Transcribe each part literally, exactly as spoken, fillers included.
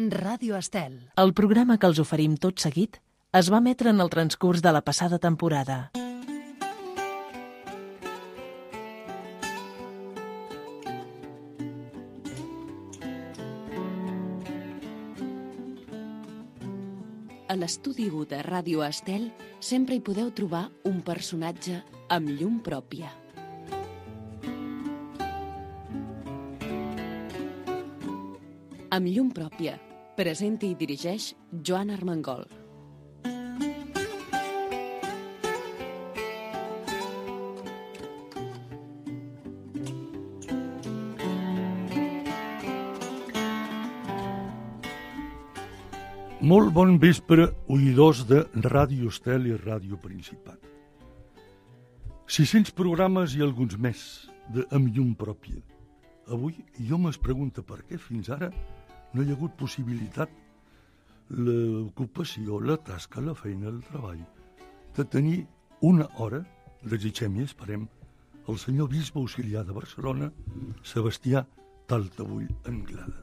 Ràdio Estel. El programa que els oferim tot seguit es va emetre en el transcurs de la passada temporada. A l'estudi u de Ràdio Estel sempre hi podeu trobar un personatge amb llum pròpia. Amb llum pròpia, presenta i dirigeix Joan Armengol. Molt bon vespre, oïdors de Ràdio Estel i Ràdio Principat. sis-cents programes i alguns més de Amb llum pròpia. Avui jo m'es pregunto per què fins ara no hi ha hagut possibilitat, l'ocupació, la tasca, la feina, el treball, de tenir una hora, desitgem i esperem, el senyor bisbe auxiliar de Barcelona, Sebastià Taltabull Anglada.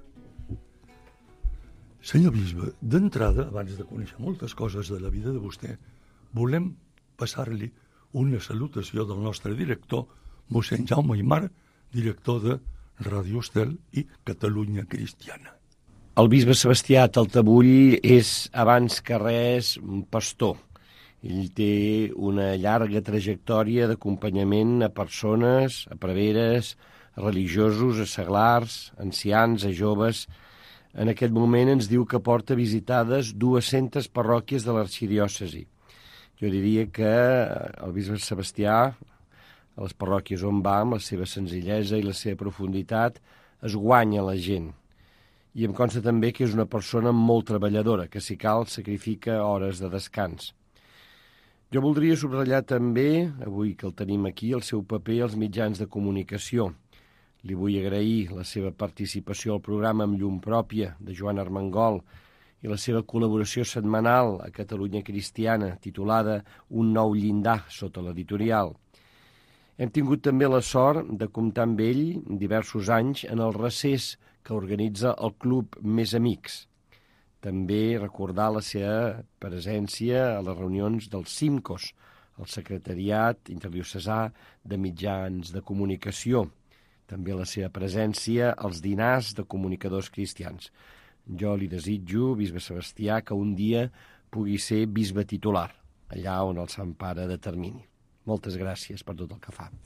Senyor bisbe, d'entrada, abans de conèixer moltes coses de la vida de vostè, volem passar-li una salutació del nostre director, mossèn Jaume Aimar, director de Ràdio Estel i Catalunya Cristiana. El bisbe Sebastià Taltabull és, abans que res, un pastor. Ell té una llarga trajectòria d'acompanyament a persones, a preveres, a religiosos, a seglars, a ancians, a joves. En aquest moment ens diu que porta visitades dues-centes parròquies de l'arxidiòcesi. Jo diria que el bisbe Sebastià, a les parròquies on va, amb la seva senzillesa i la seva profunditat, es guanya la gent. I em consta també que és una persona molt treballadora, que si cal sacrifica hores de descans. Jo voldria subratllar també, avui que el tenim aquí, el seu paper als mitjans de comunicació. Li vull agrair la seva participació al programa Amb llum pròpia, de Joan Armengol, i la seva col·laboració setmanal a Catalunya Cristiana, titulada Un nou llindar, sota l'editorial. Hem tingut també la sort de comptar amb ell diversos anys en el recés que organitza el Club Més Amics. També recordar la seva presència a les reunions del CIMCOS, el Secretariat Interdiocesà de Mitjans de Comunicació. També la seva presència als dinars de comunicadors cristians. Jo li desitjo, bisbe Sebastià, que un dia pugui ser bisbe titular, allà on el Sant Pare determini. Moltes gràcies per tot el que fa.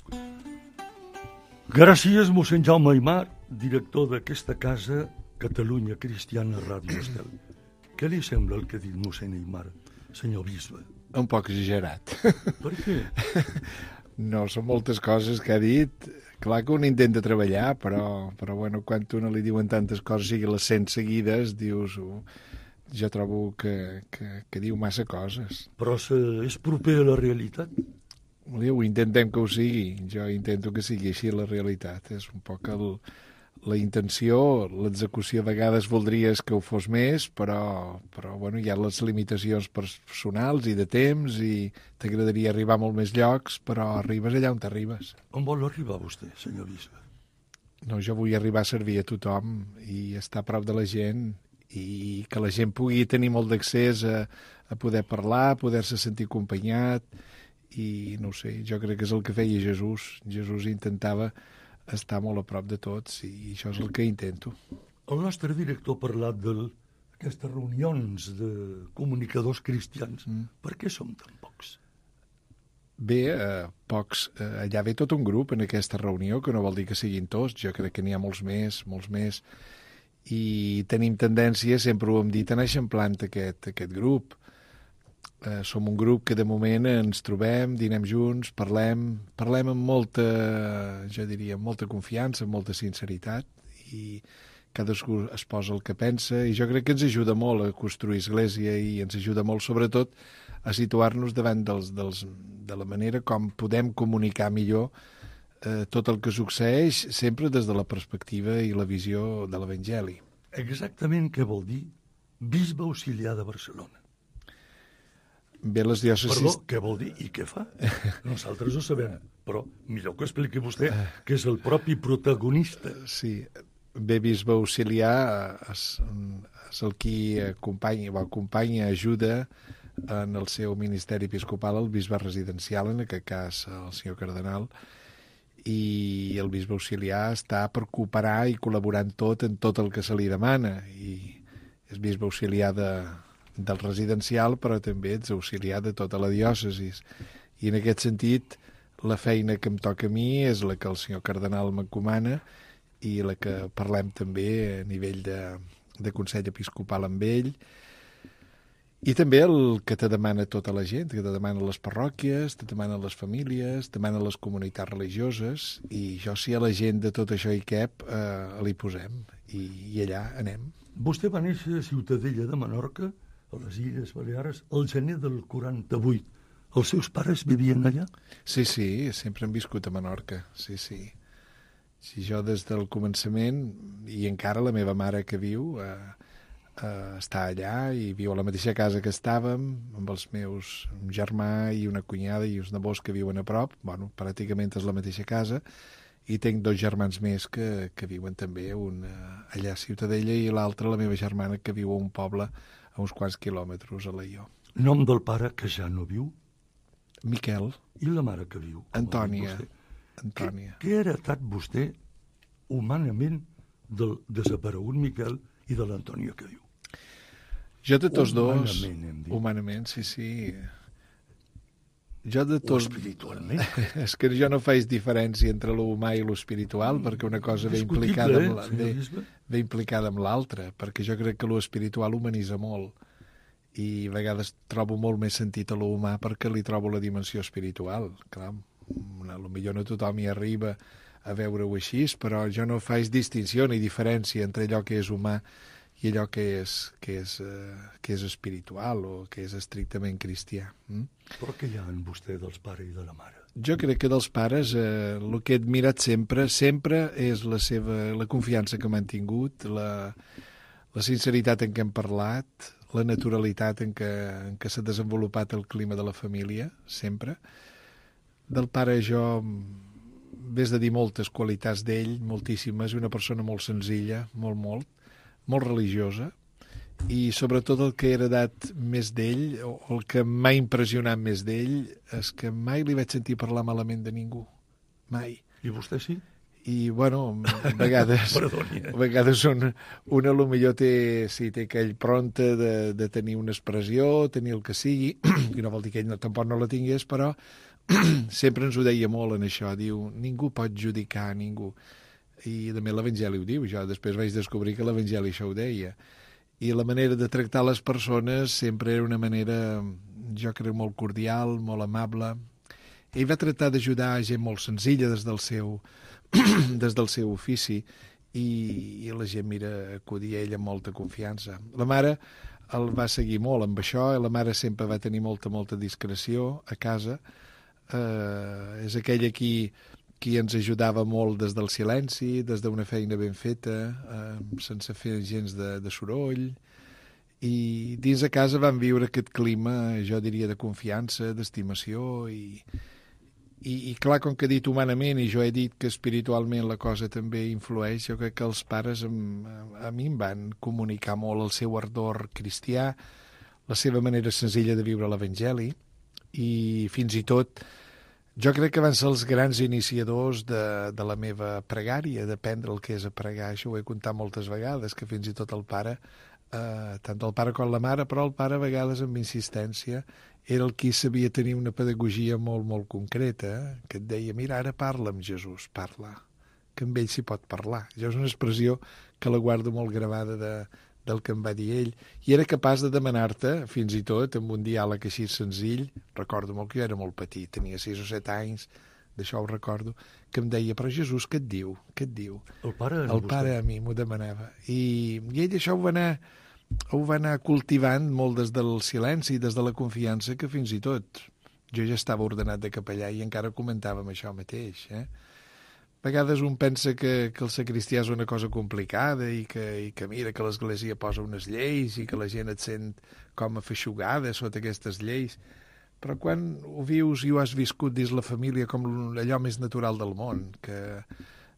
Gràcies, mossèn Jaume Aimar, director d'aquesta casa, Catalunya Cristiana Ràdio Estel. Què li sembla el que ha dit mossèn Aimar, senyor bisbe? Un poc exagerat. Per què? No, són moltes coses que ha dit. Clar que un intenta treballar, però, però bueno, quan a un li diuen tantes coses, sigui les cent seguides, dius... Uh, jo trobo que, que, que diu massa coses. Però se, és proper a la realitat? Ho intentem que ho sigui. Jo intento que sigui així la realitat. És un poc el, la intenció, l'execució a vegades voldries que ho fos més, però, però bueno, hi ha les limitacions personals i de temps i t'agradaria arribar a molt més llocs, però arribes allà on t'arribes. On vol arribar vostè, senyor bisbe? No, jo vull arribar a servir a tothom i estar a prop de la gent i que la gent pugui tenir molt d'accés a, a poder parlar, a poder-se sentir acompanyat i no ho sé, jo crec que és el que feia Jesús. Jesús intentava estar molt a prop de tots i això és el que intento. El nostre director ha parlat d'aquestes reunions de comunicadors cristians. Mm. Per què som tan pocs? Bé, eh, pocs. Eh, allà ve tot un grup en aquesta reunió, que no vol dir que siguin tots. Jo crec que n'hi ha molts més, molts més. I tenim tendència, sempre ho hem dit, a anar eixamplant aquest, aquest grup. Eh, som un grup que de moment ens trobem, dinem junts, parlem, parlem amb molta, jo diria, amb molta confiança, amb molta sinceritat, i cadascú es posa el que pensa, i jo crec que ens ajuda molt a construir església i ens ajuda molt, sobretot, a situar-nos davant dels, dels, de la manera com podem comunicar millor eh, tot el que succeeix, sempre des de la perspectiva i la visió de l'Evangeli. Exactament què vol dir bisbe auxiliar de Barcelona? Bé, les diòcesis... Perdó, què vol dir i què fa? Nosaltres ho sabem, però millor que expliqui vostè, que és el propi protagonista. Sí, bé bisbe auxiliar és, és el qui acompanya, o acompanya, ajuda en el seu ministeri episcopal el bisbe residencial, en aquest cas el senyor cardenal, i el bisbe auxiliar està per cooperar i col·laborar en tot, en tot el que se li demana, i és bisbe auxiliar de, del residencial, però també ets auxiliar de tota la diòcesi. I en aquest sentit, la feina que em toca a mi és la que el senyor cardenal m'encomana i la que parlem també a nivell de, de Consell Episcopal amb ell, i també el que te demana tota la gent, que te demana les parròquies, te demana les famílies, te demana les comunitats religioses, i jo, si a la gent de tot això hi cap, eh, li posem, i, i allà anem. Vostè va néixer a Ciutadella de Menorca, a les Illes Balears, el gener del quaranta-vuit. Els seus pares vivien allà? Sí, sí, sempre han viscut a Menorca, sí, sí. Si jo des del començament, i encara la meva mare que viu, eh, Uh, està allà i viu a la mateixa casa que estàvem, amb els meus un germà i una cunyada i uns nebots que viuen a prop, bueno, pràcticament és la mateixa casa, i tinc dos germans més que, que viuen també, un uh, allà a Ciutadella i l'altre, la meva germana, que viu a un poble a uns quants quilòmetres, a Alaior. Nom del pare que ja no viu? Miquel. I la mare que viu? Antònia. Antònia. Què, què ha heretat vostè humanament del desaparegut Miquel i de l'Antònia que viu? Jo de tots dos... Humanament, Humanament, sí, sí. Jo de tots... O espiritualment. És que jo no faig diferència entre l'humà i l'espiritual, perquè una cosa ve implicada, amb la... ve, ve implicada amb l'altra, perquè jo crec que l'espiritual humanitza molt, i a vegades trobo molt més sentit a l'humà perquè li trobo la dimensió espiritual. Clar, potser no tothom hi arriba a veure-ho així, però jo no faig distinció ni diferència entre allò que és humà i allò que és, que és, uh, que és espiritual o que és estrictament cristià. Mm? Però què hi ha en vostè dels pares i de la mare? Jo crec que dels pares eh, el que he admirat sempre, sempre és la seva, la confiança que m'han tingut, la, la sinceritat en què hem parlat, la naturalitat en què, en què s'ha desenvolupat el clima de la família, sempre. Del pare jo ves de dir moltes qualitats d'ell, moltíssimes, una persona molt senzilla, molt, molt, molt religiosa, i sobretot el que he heredat més d'ell, o el que m'ha impressionat més d'ell, és que mai li vaig sentir parlar malament de ningú. Mai. I vostè sí? I, bueno, a vegades, Perdoni, eh? a vegades un, un potser té, sí, té aquell prompte de, de tenir una expressió, tenir el que sigui, i no vol dir que ell no, tampoc no la tingués, però sempre ens ho deia molt en això, diu, ningú pot judicar a ningú. I també l'Evangeli ho diu, jo després vaig descobrir que l'Evangeli això ho deia. I la manera de tractar les persones sempre era una manera, jo crec, molt cordial, molt amable. Ell va tractar d'ajudar gent molt senzilla des del seu, des del seu ofici, i, i la gent, mira, acudia a ell amb molta confiança. La mare el va seguir molt amb això, i la mare sempre va tenir molta, molta discreció a casa. Eh, és aquella qui... qui ens ajudava molt des del silenci, des d'una feina ben feta, eh, sense fer gens de, de soroll. I dins de casa vam viure aquest clima, jo diria, de confiança, d'estimació, i, i, i clar, com que he dit humanament, i jo he dit que espiritualment la cosa també influeix, jo crec que els pares em, a mi em van comunicar molt el seu ardor cristià, la seva manera senzilla de viure l'Evangeli, i fins i tot jo crec que van ser els grans iniciadors de, de la meva pregària, d'aprendre el que és a pregar. Això ho he contat moltes vegades, que fins i tot el pare, eh, tant el pare com la mare, però el pare a vegades amb insistència, era el qui sabia tenir una pedagogia molt, molt concreta, eh? Que et deia, mira, ara parla amb Jesús, parla, que amb ell s'hi pot parlar. Jo és una expressió que la guardo molt gravada de, del que em va dir ell, i era capaç de demanar-te, fins i tot, amb un diàleg així senzill, recordo molt que jo era molt petit, tenia sis o set anys, d'això ho recordo, que em deia, però Jesús, què et diu? Què et diu? El pare, el pare a mi m'ho demanava. I, I ell això ho va, anar, ho va anar cultivant molt des del silenci, des de la confiança, que fins i tot jo ja estava ordenat de capellà i encara comentàvem això mateix, eh? A vegades un pensa que, que el sacristià és una cosa complicada i que, i que mira que l'Església posa unes lleis i que la gent et sent com afeixugada sota aquestes lleis, però quan ho vius i ho has viscut dins la família com allò més natural del món, que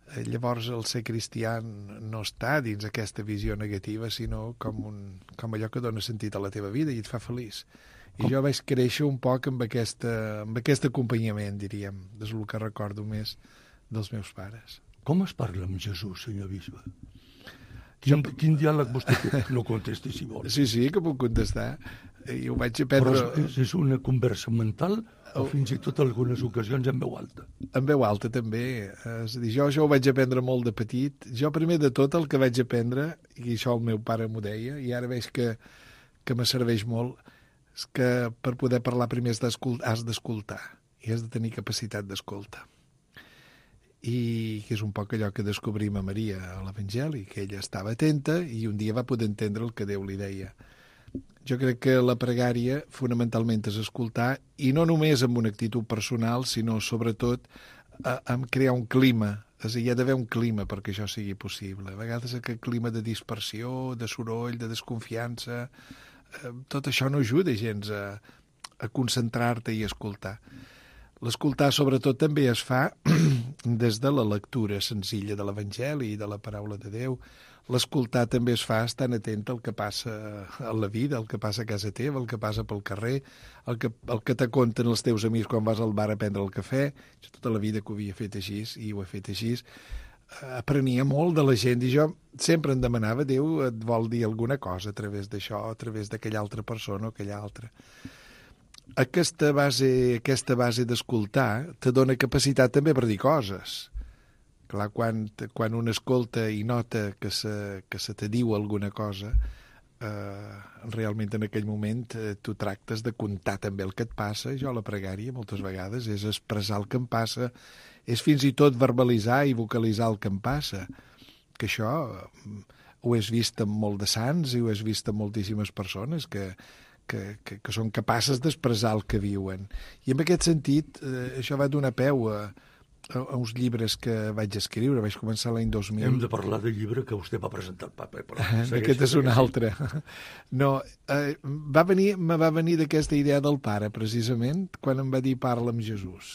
Eh, llavors el ser cristià no està dins aquesta visió negativa, sinó com, un, com allò que dona sentit a la teva vida i et fa feliç. I com? Jo vaig créixer un poc amb, aquesta, amb aquest acompanyament, diríem, és el que recordo més dels meus pares. Com es parla amb Jesús, senyor bisbe? Quin, jo... quin diàleg vostè té? No contesti, si vol. Sí, sí, que puc contestar. I ho vaig aprendre... Però és, és una conversa mental o fins i tot algunes ocasions en veu alta? En veu alta, també. És a dir, jo, jo ho vaig aprendre molt de petit. Jo, primer de tot, el que vaig aprendre, i això el meu pare m'ho deia, i ara veig que, que me serveix molt, és que per poder parlar primer has d'escoltar, i has de tenir capacitat d'escoltar. I que és un poc allò que descobrim a Maria a l'Evangeli, que ella estava atenta i un dia va poder entendre el que Déu li deia. Jo crec que la pregària fonamentalment és escoltar, i no només amb una actitud personal, sinó sobretot a, a crear un clima. És a dir, hi ha d'haver un clima perquè això sigui possible. A vegades aquest clima de dispersió, de soroll, de desconfiança, eh, tot això no ajuda gens a, a concentrar-te i escoltar. L'escoltar sobretot també es fa des de la lectura senzilla de l'Evangeli i de la paraula de Déu. L'escoltar també es fa estant atent al que passa a la vida, el que passa a casa teva, el que passa pel carrer, el que, el que te conten els teus amics quan vas al bar a prendre el cafè. Jo tota la vida que ho havia fet així, i ho he fet així, aprenia molt de la gent, i jo sempre em demanava, Déu et vol dir alguna cosa a través d'això, a través d'aquella altra persona o aquella altra. Aquesta base, aquesta base d'escoltar te dona capacitat també per dir coses. Clar, quan, quan un escolta i nota que se, que se te diu alguna cosa, eh, realment en aquell moment eh, tu tractes de contar també el que et passa. Jo la pregària moltes vegades és expressar el que em passa, és fins i tot verbalitzar i vocalitzar el que em passa, que això eh, ho has vist amb molt de sants i ho has vist amb moltíssimes persones que, que, que, que són capaces d'expressar el que viuen. I en aquest sentit eh, això va donar peu a a uns llibres que vaig escriure, vaig començar l'any dos mil. Hem de parlar del llibre que vostè va presentar al papa. Però aquest és un altre. No, eh, va venir, me va venir d'aquesta idea del pare, precisament, quan em va dir parla amb Jesús.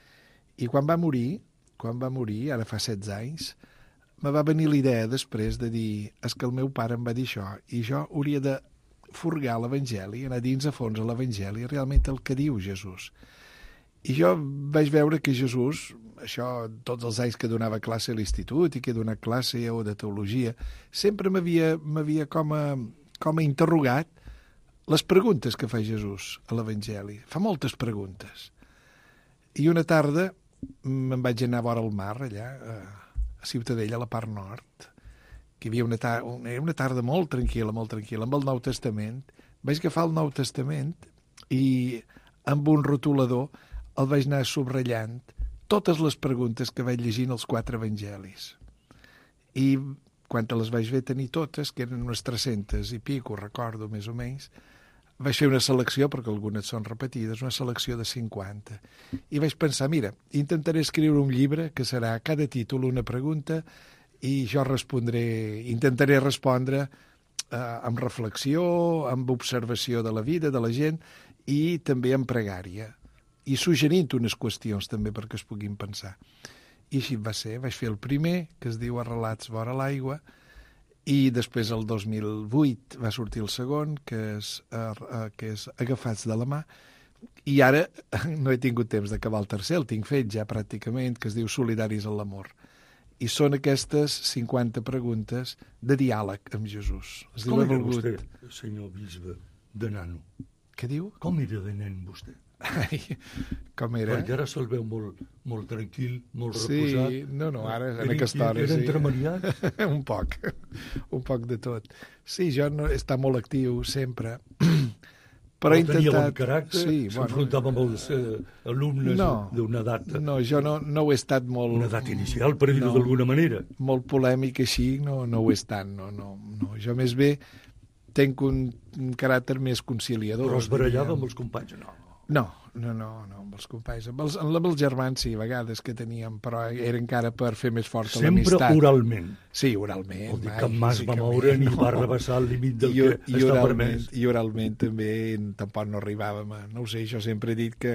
I quan va morir, quan va morir, ara fa setze anys, me va venir l'idea després de dir, és que el meu pare em va dir això, i jo hauria de furgar l'Evangeli, anar dins a fons a l'Evangeli, realment el que diu Jesús. I jo vaig veure que Jesús, això tots els anys que donava classe a l'institut i que he donat classe o de teologia, sempre m'havia com, a, com a interrogat les preguntes que fa Jesús a l'Evangeli. Fa moltes preguntes. I una tarda me'n vaig anar a vora el mar, allà, a Ciutadella, a la part nord, que hi havia una, tar una, una tarda molt tranquil·la, molt tranquil·la, amb el Nou Testament. Vaig agafar el Nou Testament i amb un rotulador el vaig anar subratllant totes les preguntes que vaig llegint els quatre evangelis. I quan te les vaig ver tenir totes, que eren unes tres-centes i pico, recordo més o menys, vaig fer una selecció, perquè algunes són repetides, una selecció de cinquanta. I vaig pensar, mira, intentaré escriure un llibre que serà cada títol una pregunta i jo respondré, intentaré respondre eh, amb reflexió, amb observació de la vida, de la gent, i també amb pregària. I suggerint unes qüestions també perquè es puguin pensar. I així va ser. Vaig fer el primer, que es diu Arrelats vora l'aigua, i després el dos mil vuit va sortir el segon, que és, uh, que és Agafats de la mà, i ara no he tingut temps d'acabar el tercer, el tinc fet ja pràcticament, que es diu Solidaris en l'amor. I són aquestes cinquanta preguntes de diàleg amb Jesús. Es Com diu, era volgut... vostè, senyor bisbe, de nano? Què diu? Com era de nen, vostè? Ai, com era? Perquè ara se'l veu molt, molt tranquil, molt sí, reposat. Sí, no, no, ara en era, aquesta hora era sí. entremaliat? un poc, un poc de tot. Sí, jo no, està molt actiu sempre, però he intentat... Tenia bon caràcter, sí, s'enfrontava bueno, amb els eh, alumnes no, d'una edat... No, jo no, no ho he estat molt... Una edat inicial, per dir-ho no, d'alguna manera. Molt polèmic així, no, no ho he estat, no, no, no. Jo més bé tenc un, un caràcter més conciliador. Però es barallava amb els companys, no? No, no, no, no, amb els companys. Amb els, amb els germans, sí, a vegades que teníem, però era encara per fer més forta l'amistat. Sempre oralment. Sí, oralment. Vol dir que mai es va moure ni no. va rebassar el límit del I, que i està oralment, permès. I oralment també tampoc no arribàvem a... No ho sé, jo sempre he dit que,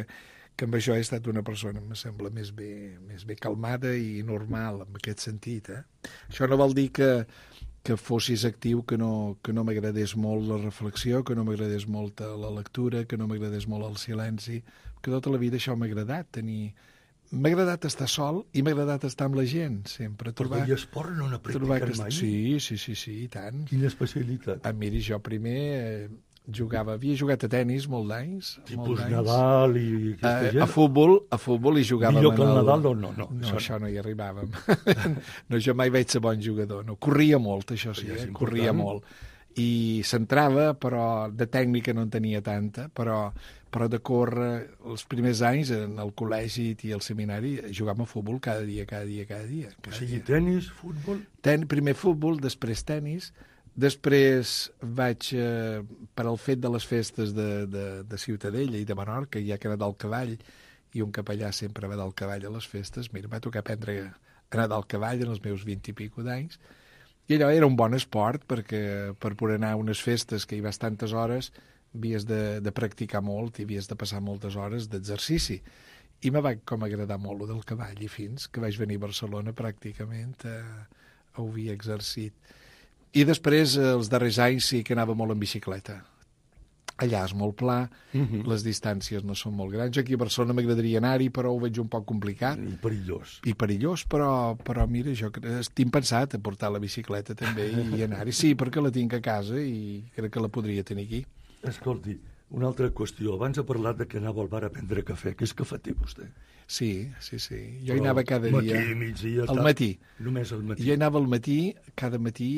que amb això he estat una persona, me sembla, més bé, més bé calmada i normal, en aquest sentit. Eh? Això no vol dir que, que fossis actiu, que no, que no m'agradés molt la reflexió, que no m'agradés molt la lectura, que no m'agradés molt el silenci, que tota la vida això m'ha agradat, tenir... M'ha agradat estar sol i m'ha agradat estar amb la gent, sempre. Trobar, però i esport no n'ha practicat que... mai? Sí, sí, sí, sí, i tant. Quina especialitat? Ah, miri, jo primer eh, jugava, havia jugat a tenis molt d'anys. Tipus Nadal i aquesta a, gent? A futbol, a futbol i jugàvem... Millor que el el... Nadal o no? No, no això no hi arribàvem. No, jo mai vaig ser bon jugador. No, corria molt, això sí, eh? Corria molt. I s'entrava, però de tècnica no en tenia tanta, però, però de córrer els primers anys en el col·legi i al seminari jugàvem a futbol cada dia, cada dia, cada dia. Cada o sigui, dia. tenis, futbol... Ten, primer futbol, després tenis, després vaig, eh, per al fet de les festes de, de, de Ciutadella i de Menorca, ja que era del cavall, i un capellà sempre va del cavall a les festes, mira, va tocar aprendre a anar del cavall en els meus vint i pico d'anys, i allò era un bon esport, perquè per poder anar a unes festes que hi vas tantes hores havies de, de practicar molt i havies de passar moltes hores d'exercici. I me va com agradar molt el del cavall, i fins que vaig venir a Barcelona pràcticament eh, ho havia exercit. I després, els darrers anys, sí que anava molt en bicicleta. Allà és molt pla, uh-huh. Les distàncies no són molt grans. Aquí a Barcelona m'agradaria anar-hi, però ho veig un poc complicat. I perillós. I perillós, però, però mira, jo tinc pensat a portar la bicicleta també i anar-hi. Sí, perquè la tinc a casa i crec que la podria tenir aquí. Escolti, una altra qüestió. Abans ha parlat de que anava al bar a prendre cafè. Que és cafeter, vostè? Sí, sí, sí. Jo hi anava cada matí, dia. Migdia, al matí. Només al matí. Jo hi anava al matí, cada matí,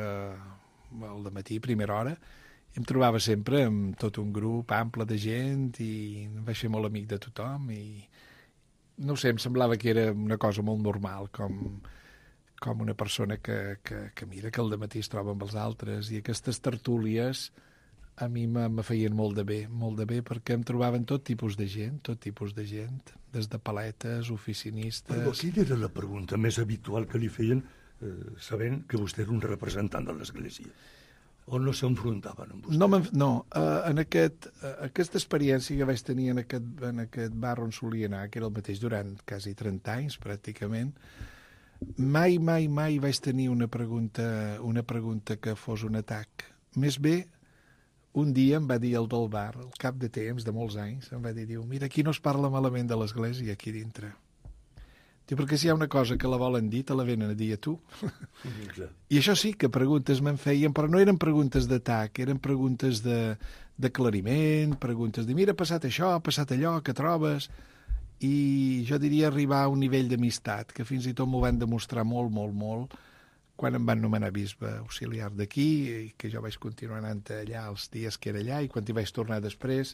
eh, al matí, primera hora, em trobava sempre amb tot un grup ample de gent i em vaig fer molt amic de tothom i no sé, em semblava que era una cosa molt normal, com, com una persona que, que, que mira que al dematí es troba amb els altres, i aquestes tertúlies a mi me, me feien molt de bé, molt de bé, perquè em trobaven tot tipus de gent, tot tipus de gent, des de paletes, oficinistes... Però quina era la pregunta més habitual que li feien, eh, sabent que vostè era un representant de l'Església? O no s'enfrontaven amb vostè? No, no uh, en aquest, uh, aquesta experiència que vaig tenir en aquest, en aquest bar on solia anar, que era el mateix durant quasi trenta anys, pràcticament, mai, mai, mai vaig tenir una pregunta, una pregunta que fos un atac. Més bé, un dia em va dir el del bar, al cap de temps, de molts anys, em va dir, diu, mira, aquí no es parla malament de l'Església, aquí dintre. Diu, perquè si hi ha una cosa que la volen dir, te la venen a dir a tu. I això sí, que preguntes me'n feien, però no eren preguntes d'atac, eren preguntes d'aclariment, preguntes de, mira, ha passat això, ha passat allò, què trobes? I jo diria arribar a un nivell d'amistat, que fins i tot m'ho van demostrar molt, molt, molt, quan em van nomenar bisbe auxiliar d'aquí, i que jo vaig continuar anant allà els dies que era allà, i quan hi vaig tornar després...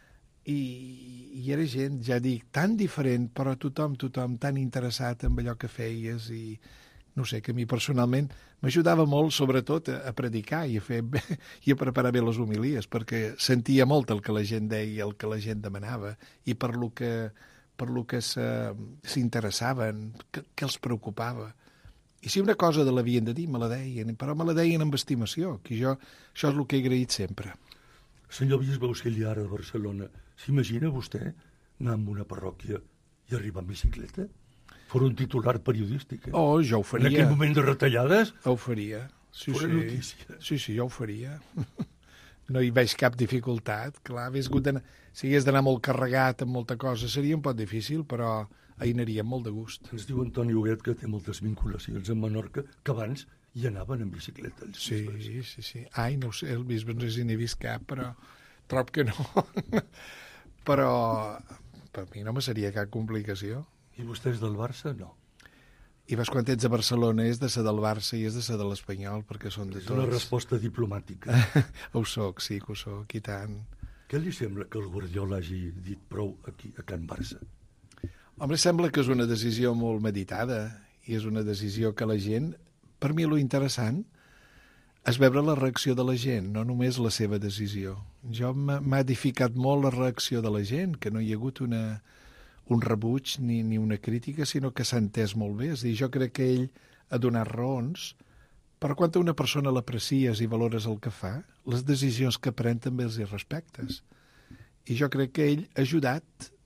I, i era gent, ja dic, tan diferent, però tothom, tothom tan interessat en allò que feies i no sé, que a mi personalment m'ajudava molt, sobretot, a, a predicar i a, fer bé, i a preparar bé les homilies, perquè sentia molt el que la gent deia, el que la gent demanava, i per lo que, per lo que s'interessaven, que, que els preocupava. I si una cosa de l'havien de dir, me la deien, però me la deien amb estimació, que jo, això és el que he agraït sempre. Senyor bisbe auxiliar de Barcelona, s'imagina vostè anar a una parròquia i arribar en bicicleta? Fora un titular periodístic, eh? Oh, jo ho faria. En aquell moment de retallades? Ho faria. Sí, Fora sí. notícia. Sí, sí, jo ho faria. No hi veig cap dificultat. Clar, hagués hagut d'anar... Si hagués d'anar molt carregat amb molta cosa, seria un poc difícil, però hi anaríem molt de gust. Ens diu Antoni Huguet que té moltes vinculacions amb Menorca, que abans hi anaven en bicicleta. Els sí, bisbes. sí, sí. Ai, no ho sé, el bisbe no sé si n'he vist cap, però trob que no. Però per mi no me seria cap complicació. I vostè és del Barça? No. I vas, quan ets a Barcelona, és de ser del Barça i és de ser de l'Espanyol, perquè són de és tots. una resposta diplomàtica. Ho soc, sí que ho soc, i tant. Què li sembla que el Guardiola hagi dit prou aquí, a Can Barça? Home, sembla que és una decisió molt meditada i és una decisió que la gent, per mi lo interessant és veure la reacció de la gent, no només la seva decisió. Jo m'ha edificat molt la reacció de la gent, que no hi ha hagut una, un rebuig ni, ni una crítica, sinó que s'ha entès molt bé. És a dir, jo crec que ell ha donat raons, però quan a una persona l'aprecies i valores el que fa, les decisions que pren també els hi respectes. I jo crec que ell ha ajudat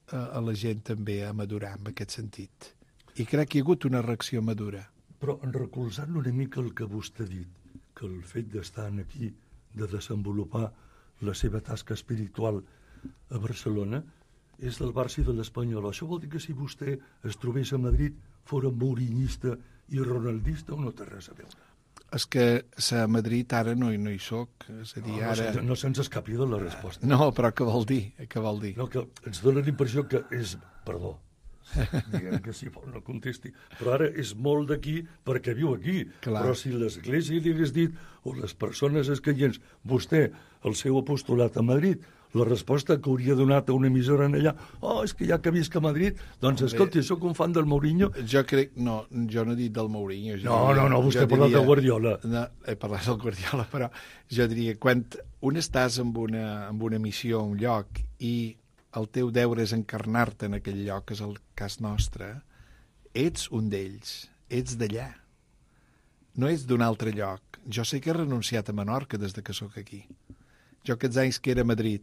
a, a la gent també a madurar en aquest sentit. I crec que hi ha hagut una reacció madura. Però recolzant una mica el que vostè ha dit, que el fet d'estar aquí, de desenvolupar la seva tasca espiritual a Barcelona, és del Barça i de l'Espanyol. Això vol dir que si vostè es trobés a Madrid fora mourinhista i ronaldista o no té res a veure? És que a Madrid ara no, no hi soc. És a dir, no, ara... no, no se'ns escapi de la resposta. No, però què vol dir? Què vol dir? No, que ens dona la impressió que és... Perdó, diguem que si vol no contesti, però ara és molt d'aquí perquè viu aquí. Clar. Però si l'Església hi hagués dit, o les persones escaients, vostè, el seu apostolat a Madrid, la resposta que hauria donat a una emissora en allà, oh, és que ja que visc a Madrid, doncs escolti, sóc un fan del Mourinho. Jo crec, no, jo no he dit del Mourinho. No, no, no, vostè ha parlat de Guardiola. No, he parlat del Guardiola, però jo diria, quan un estàs en una, en una missió a un lloc i el teu deure és encarnar-te en aquell lloc, que és el cas nostre, ets un d'ells, ets d'allà. No ets d'un altre lloc. Jo sé que he renunciat a Menorca des de que sóc aquí. Jo aquests anys que era a Madrid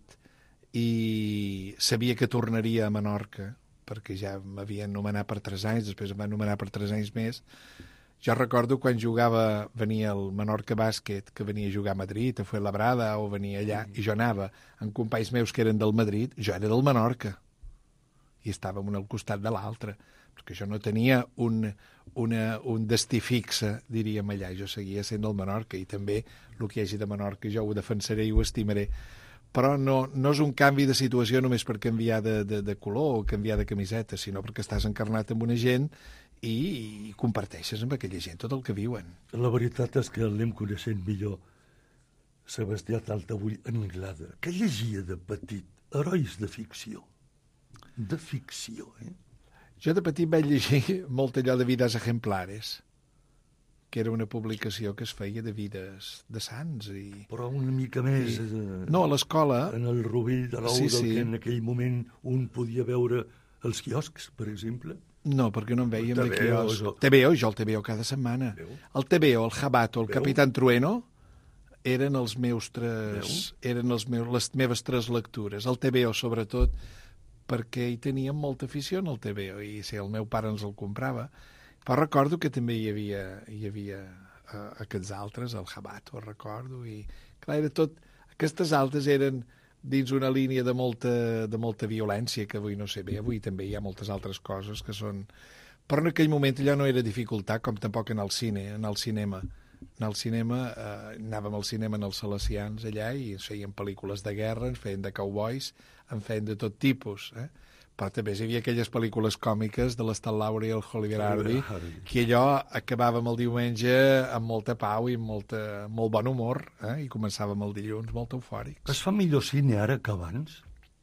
i sabia que tornaria a Menorca, perquè ja m'havien nomenat per tres anys, després em van nomenar per tres anys més. Jo recordo quan jugava, venia el Menorca Bàsquet, que venia a jugar a Madrid, a Fuenlabrada, o venia allà, i jo anava amb companys meus que eren del Madrid, jo era del Menorca, i estàvem un al costat de l'altre, perquè jo no tenia un, una, un destí fixe, diríem allà, jo seguia sent del Menorca, i també el que hi hagi de Menorca jo ho defensaré i ho estimaré. Però no, no és un canvi de situació només per canviar de, de, de color o canviar de camiseta, sinó perquè estàs encarnat amb una gent i, i comparteixes amb aquella gent tot el que viuen. La veritat és que l'anem coneixent millor. Sebastià Taltabull en Anglada. Què llegia de petit? Herois de ficció. De ficció, eh? Jo de petit vaig llegir molt allò de Vidas Ejemplares, que era una publicació que es feia de vides de sants. I... Però una mica més... I... Eh, no, a l'escola... En el rovell de l'ou sí, del sí. que en aquell moment un podia veure els quioscs, per exemple. No, perquè no en vèiem de quioscs. O... T V O, jo el T V O cada setmana. Veu? El T V O, el Jabato, el Veu? Capitán Trueno eren els meus tres... Veu? Eren els meus, les meves tres lectures. El T V O, sobretot, perquè hi teníem molta afició en el T V O i si el meu pare ens el comprava. Però recordo que també hi havia, hi havia uh, aquests altres, el Jabato, recordo, i clar, era tot... Aquestes altres eren dins una línia de molta, de molta violència, que avui no sé bé, avui també hi ha moltes altres coses que són... Però en aquell moment allò no era dificultat, com tampoc en el cine, en el cinema. En el cinema, eh, anàvem al cinema en els Salesians allà i ens feien pel·lícules de guerra, ens feien de cowboys, en feien de tot tipus, eh? Però també hi havia aquelles pel·lícules còmiques de l'Stan Laurel i el Oliver Hardy, que allò acabàvem el diumenge amb molta pau i amb molta, molt bon humor, eh? I començàvem el dilluns molt eufòrics. Es fa millor cine ara que abans?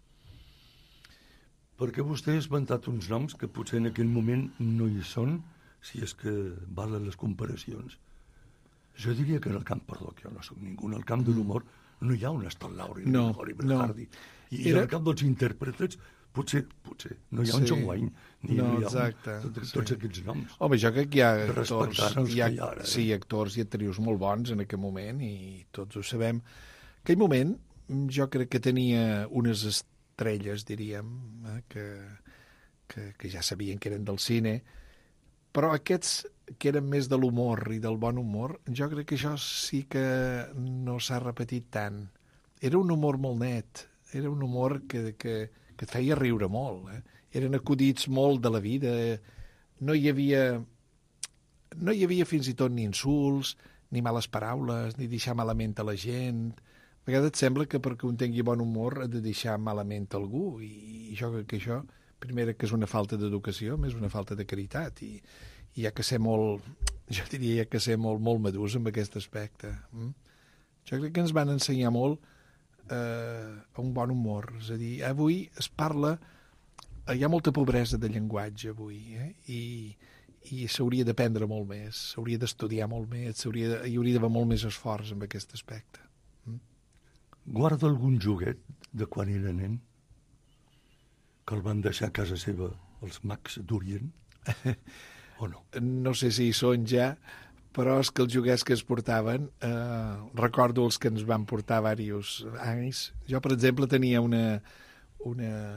Perquè vostè ha esmentat uns noms que potser en aquell moment no hi són, si és que valen les comparacions. Jo diria que en el camp, perdó, que jo no soc ningú, en el camp de l'humor no hi ha un Stan Laurel i no, un Oliver no. Hardy. I Era... en el camp dels intèrprets potser, potser, no hi ha sí. un John Wayne, ni no, no hi ha exacte, un, tots, sí. tots aquests noms. Home, jo crec que hi ha actors, hi ha, hi ha ara, eh? sí, actors i actrius molt bons en aquell moment i tots ho sabem. En aquell moment jo crec que tenia unes estrelles, diríem, eh, que, que, que ja sabien que eren del cine, però aquests que eren més de l'humor i del bon humor, jo crec que això sí que no s'ha repetit tant. Era un humor molt net, era un humor que, que, que et feia riure molt. Eh? Eren acudits molt de la vida, no hi havia, no hi havia fins i tot ni insults, ni males paraules, ni deixar malament a la gent. A vegades et sembla que perquè un tingui bon humor ha de deixar malament a algú, i jo crec que això, primera, que és una falta d'educació, més una falta de caritat, i, i hi ha que ser molt, jo diria, hi ha que ser molt, molt madurs en aquest aspecte. Mm? Jo crec que ens van ensenyar molt eh, un bon humor, és a dir, avui es parla, eh, hi ha molta pobresa de llenguatge avui, eh? i, i s'hauria d'aprendre molt més, s'hauria d'estudiar molt més, de, hi hauria d'haver molt més esforç en aquest aspecte. Mm? Guarda algun joguet de quan era nen que el van deixar a casa seva els mags d'Orient? O no? No sé si hi són ja, però és que els joguets que es portaven, eh, recordo els que ens van portar diversos anys. Jo, per exemple, tenia una, una,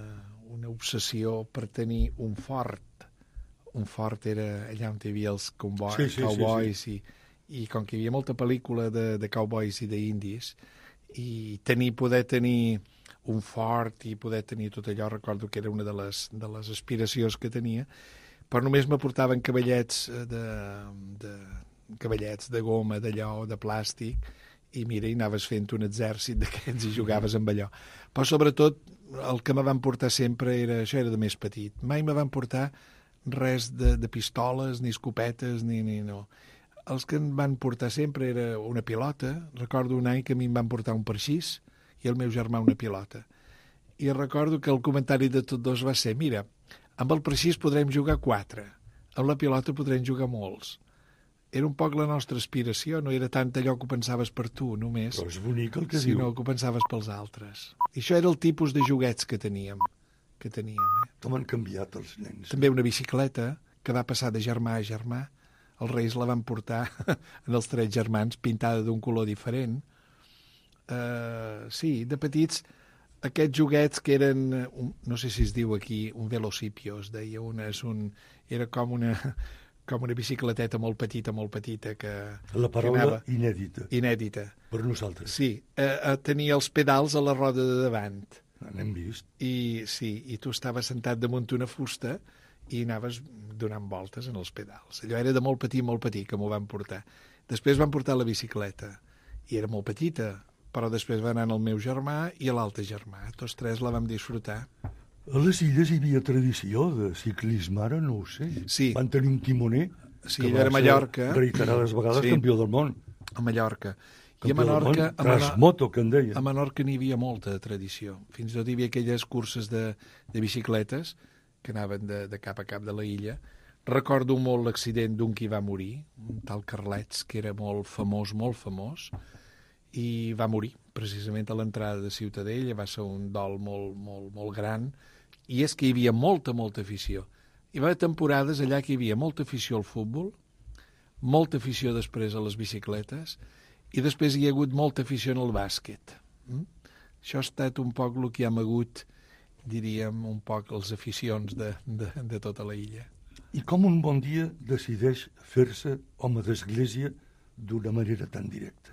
una obsessió per tenir un fort. Un fort era allà on hi havia els cowboys, sí, sí, cowboys sí, sí. I, i com que hi havia molta pel·lícula de, de cowboys i d'indis, i tenir, poder tenir un fort i poder tenir tot allò, recordo que era una de les, de les aspiracions que tenia, però només m'aportaven cavallets de, de, cavallets de goma, d'allò, de plàstic, i mira, i anaves fent un exèrcit d'aquests i jugaves amb allò. Però sobretot el que me van portar sempre era, això era de més petit. Mai me van portar res de, de pistoles, ni escopetes, ni, ni no. Els que em van portar sempre era una pilota. Recordo un any que a mi em van portar un parxís i el meu germà una pilota. I recordo que el comentari de tots dos va ser, mira, amb el parxís podrem jugar quatre, amb la pilota podrem jugar molts. Era un poc la nostra aspiració, no era tant allò que ho pensaves per tu, només, Però és bonic el que sinó diu. que ho pensaves pels altres. I això era el tipus de joguets que teníem. Que teníem eh? Com han canviat els nens. També una bicicleta que va passar de germà a germà. Els Reis la van portar en els tres germans, pintada d'un color diferent. Uh, sí, de petits, aquests joguets que eren, un, no sé si es diu aquí, un velocipio, es deia, una, és un, era com una, com una bicicleteta molt petita, molt petita, que, La paraula que anava, inèdita. inèdita. Per nosaltres. Sí, eh, eh, tenia els pedals a la roda de davant. N'hem vist. I, sí, i tu estaves sentat damunt una fusta i anaves donant voltes en els pedals. Allò era de molt petit, molt petit, que m'ho van portar. Després van portar la bicicleta, i era molt petita, però després va anar el meu germà i l'altre germà. Tots tres la vam disfrutar. A les illes hi havia tradició de ciclisme, ara no ho sé. Sí. Van tenir un timoner Sí, que era a va Mallorca. ser reiterades vegades Sí. campió del món. A Mallorca. I a Campió del Menorca, món, a, Menor... Trasmoto, que en deia. a Menorca n'hi havia molta tradició. Fins i tot hi havia aquelles curses de, de bicicletes que anaven de, de cap a cap de la illa. Recordo molt l'accident d'un qui va morir, un tal Carlets, que era molt famós, molt famós, i va morir precisament a l'entrada de Ciutadella. Va ser un dol molt, molt, molt gran, i és que hi havia molta, molta afició. Hi va haver temporades allà que hi havia molta afició al futbol, molta afició després a les bicicletes, i després hi ha hagut molta afició en el bàsquet. Mm? Això ha estat un poc el que hi ha hagut, diríem, un poc les aficions de, de, de tota la illa. I com un bon dia decideix fer-se home d'església d'una manera tan directa?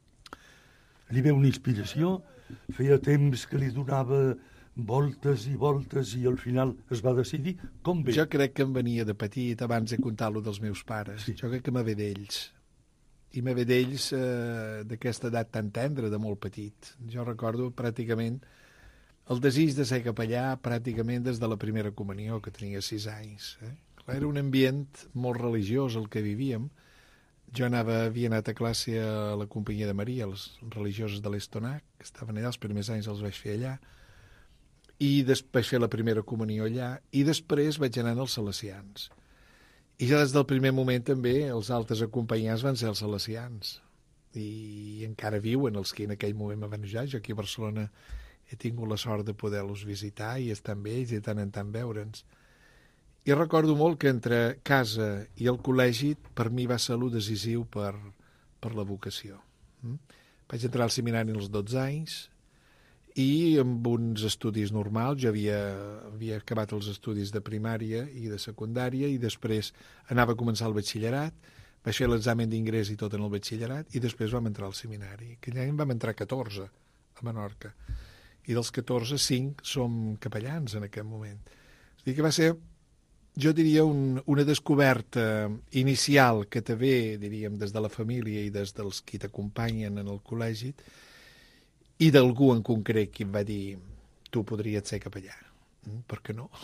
Li ve una inspiració, feia temps que li donava voltes i voltes i al final es va decidir com ve. Jo crec que em venia de petit, abans de contar-lo dels meus pares. Sí. Jo crec que me ve d'ells. I me ve d'ells eh, d'aquesta edat tan tendra, de molt petit. Jo recordo pràcticament el desig de ser capellà pràcticament des de la primera comunió, que tenia sis anys. Eh? Era un ambient molt religiós el que vivíem. Jo anava, havia anat a classe a la companyia de Maria, els religiosos de l'Estonac, que estaven allà, els primers anys els vaig fer allà, i després fer la primera comunió allà, i després vaig anar als salesians. I ja des del primer moment també els altres acompanyants van ser els salesians, i encara viuen els que en aquell moment me van ajudar. Jo aquí a Barcelona he tingut la sort de poder-los visitar i estar amb ells i de tant en tant veure'ns. I recordo molt que entre casa i el col·legi per mi va ser lo decisiu per, per la vocació. Mm? Vaig entrar al seminari als dotze anys i amb uns estudis normals. Jo havia, havia acabat els estudis de primària i de secundària i després anava a començar el batxillerat. Vaig fer l'examen d'ingrés i tot en el batxillerat i després vam entrar al seminari. Aquell any vam entrar catorze a Menorca i dels catorze, cinc som capellans en aquest moment. És a dir, que va ser, jo diria, un, una descoberta inicial que te ve, diríem, des de la família i des dels qui t'acompanyen en el col·legi i d'algú en concret que em va dir tu podries ser capellà, mm, per què no?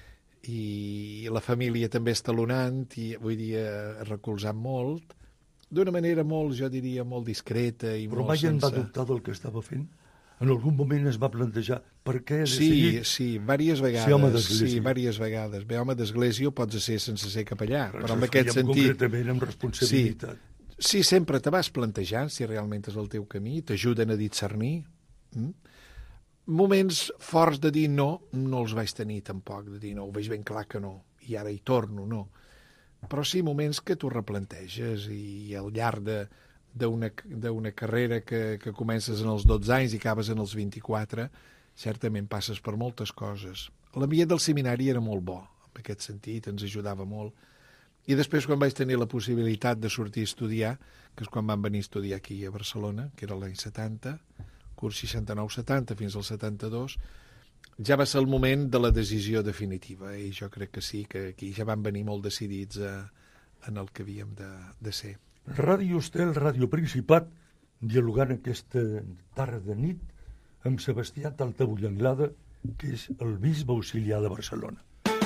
I la família també estalonant i avui dia recolzant molt, d'una manera molt, jo diria, molt discreta i Però molt mai en va sense... dubtar del que estava fent? En algun moment es va plantejar per què he Sí, decidit sí, diverses vegades. ser home d'església? Sí, diverses vegades. Bé, home d'església ho pots ser sense ser capellà, Però però en ens aquest referíem sentit... concretament amb responsabilitat. Sí, sí, sempre te vas plantejant si realment és el teu camí, t'ajuden a discernir. Mm? Moments forts de dir no, no els vaig tenir tampoc, de dir no, ho veig ben clar que no, i ara hi torno, no. Però sí moments que tu replanteges i al llarg de d'una carrera que, que comences en els dotze anys i acabes en els vint-i-quatre, certament passes per moltes coses. L'ambient del seminari era molt bo, en aquest sentit, ens ajudava molt. I després, quan vaig tenir la possibilitat de sortir a estudiar, que és quan vam venir a estudiar aquí a Barcelona, que era l'any setanta, curs seixanta-nou setanta fins al setanta-dos, ja va ser el moment de la decisió definitiva, i jo crec que sí, que aquí ja vam venir molt decidits a, en el que havíem de, de ser. Ràdio Estel, Ràdio Principat, dialogant aquesta tarda de nit amb Sebastià Taltabull Anglada, que és el bisbe auxiliar de Barcelona.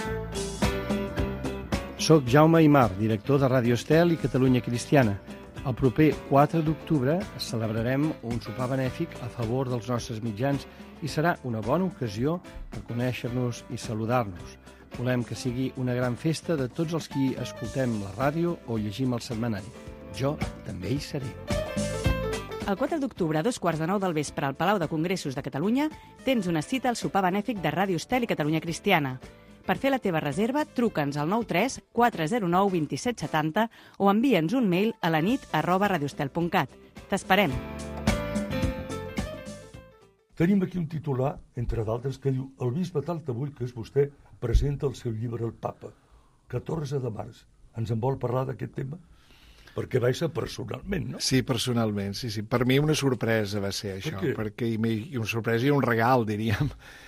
Soc Jaume Aymar, director de Ràdio Estel i Catalunya Cristiana. El proper quatre d'octubre celebrarem un sopar benèfic a favor dels nostres mitjans i serà una bona ocasió per conèixer-nos i saludar-nos. Volem que sigui una gran festa de tots els qui escoltem la ràdio o llegim el setmanari. Jo també hi seré. El quatre d'octubre, a dos quarts de nou del vespre, al Palau de Congressos de Catalunya, tens una cita al sopar benèfic de Ràdio Estel i Catalunya Cristiana. Per fer la teva reserva, truca'ns al nou tres quatre zero nou dos set set zero o envia'ns un mail a la nit arroba radioestel punt cat. T'esperem. Tenim aquí un titular, entre d'altres, que diu: el bisbe Taltabull, que és vostè, presenta el seu llibre al Papa. catorze de març. Ens en vol parlar d'aquest tema? Perquè va ser personalment, no? Sí, personalment, sí, sí. Per mi una sorpresa va ser això. Per què? Perquè, i una sorpresa i un regal, diríem.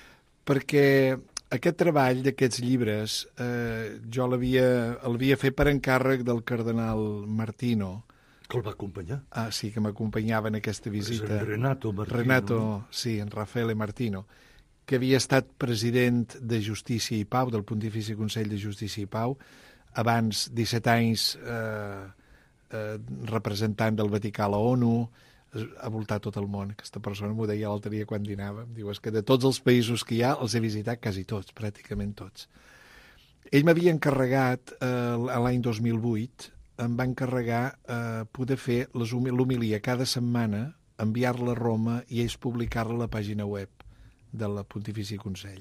Perquè aquest treball d'aquests llibres eh, jo l'havia fet per encàrrec del cardenal Martino. Que el va acompanyar. Ah, sí, que m'acompanyava en aquesta visita. És en Renato Martino. Renato, sí, en Raffaele Martino, que havia estat president de Justícia i Pau, del Pontifici Consell de Justícia i Pau, abans disset anys eh, eh, representant del Vaticà a la ONU, ha voltat tot el món. Aquesta persona m'ho deia l'altre dia quan dinàvem. Diu, és que de tots els països que hi ha, els he visitat quasi tots, pràcticament tots. Ell m'havia encarregat, eh, l'any dos mil vuit, em va encarregar eh, poder fer l'homilia cada setmana, enviar-la a Roma i ells publicar-la a la pàgina web de la Pontifici Consell.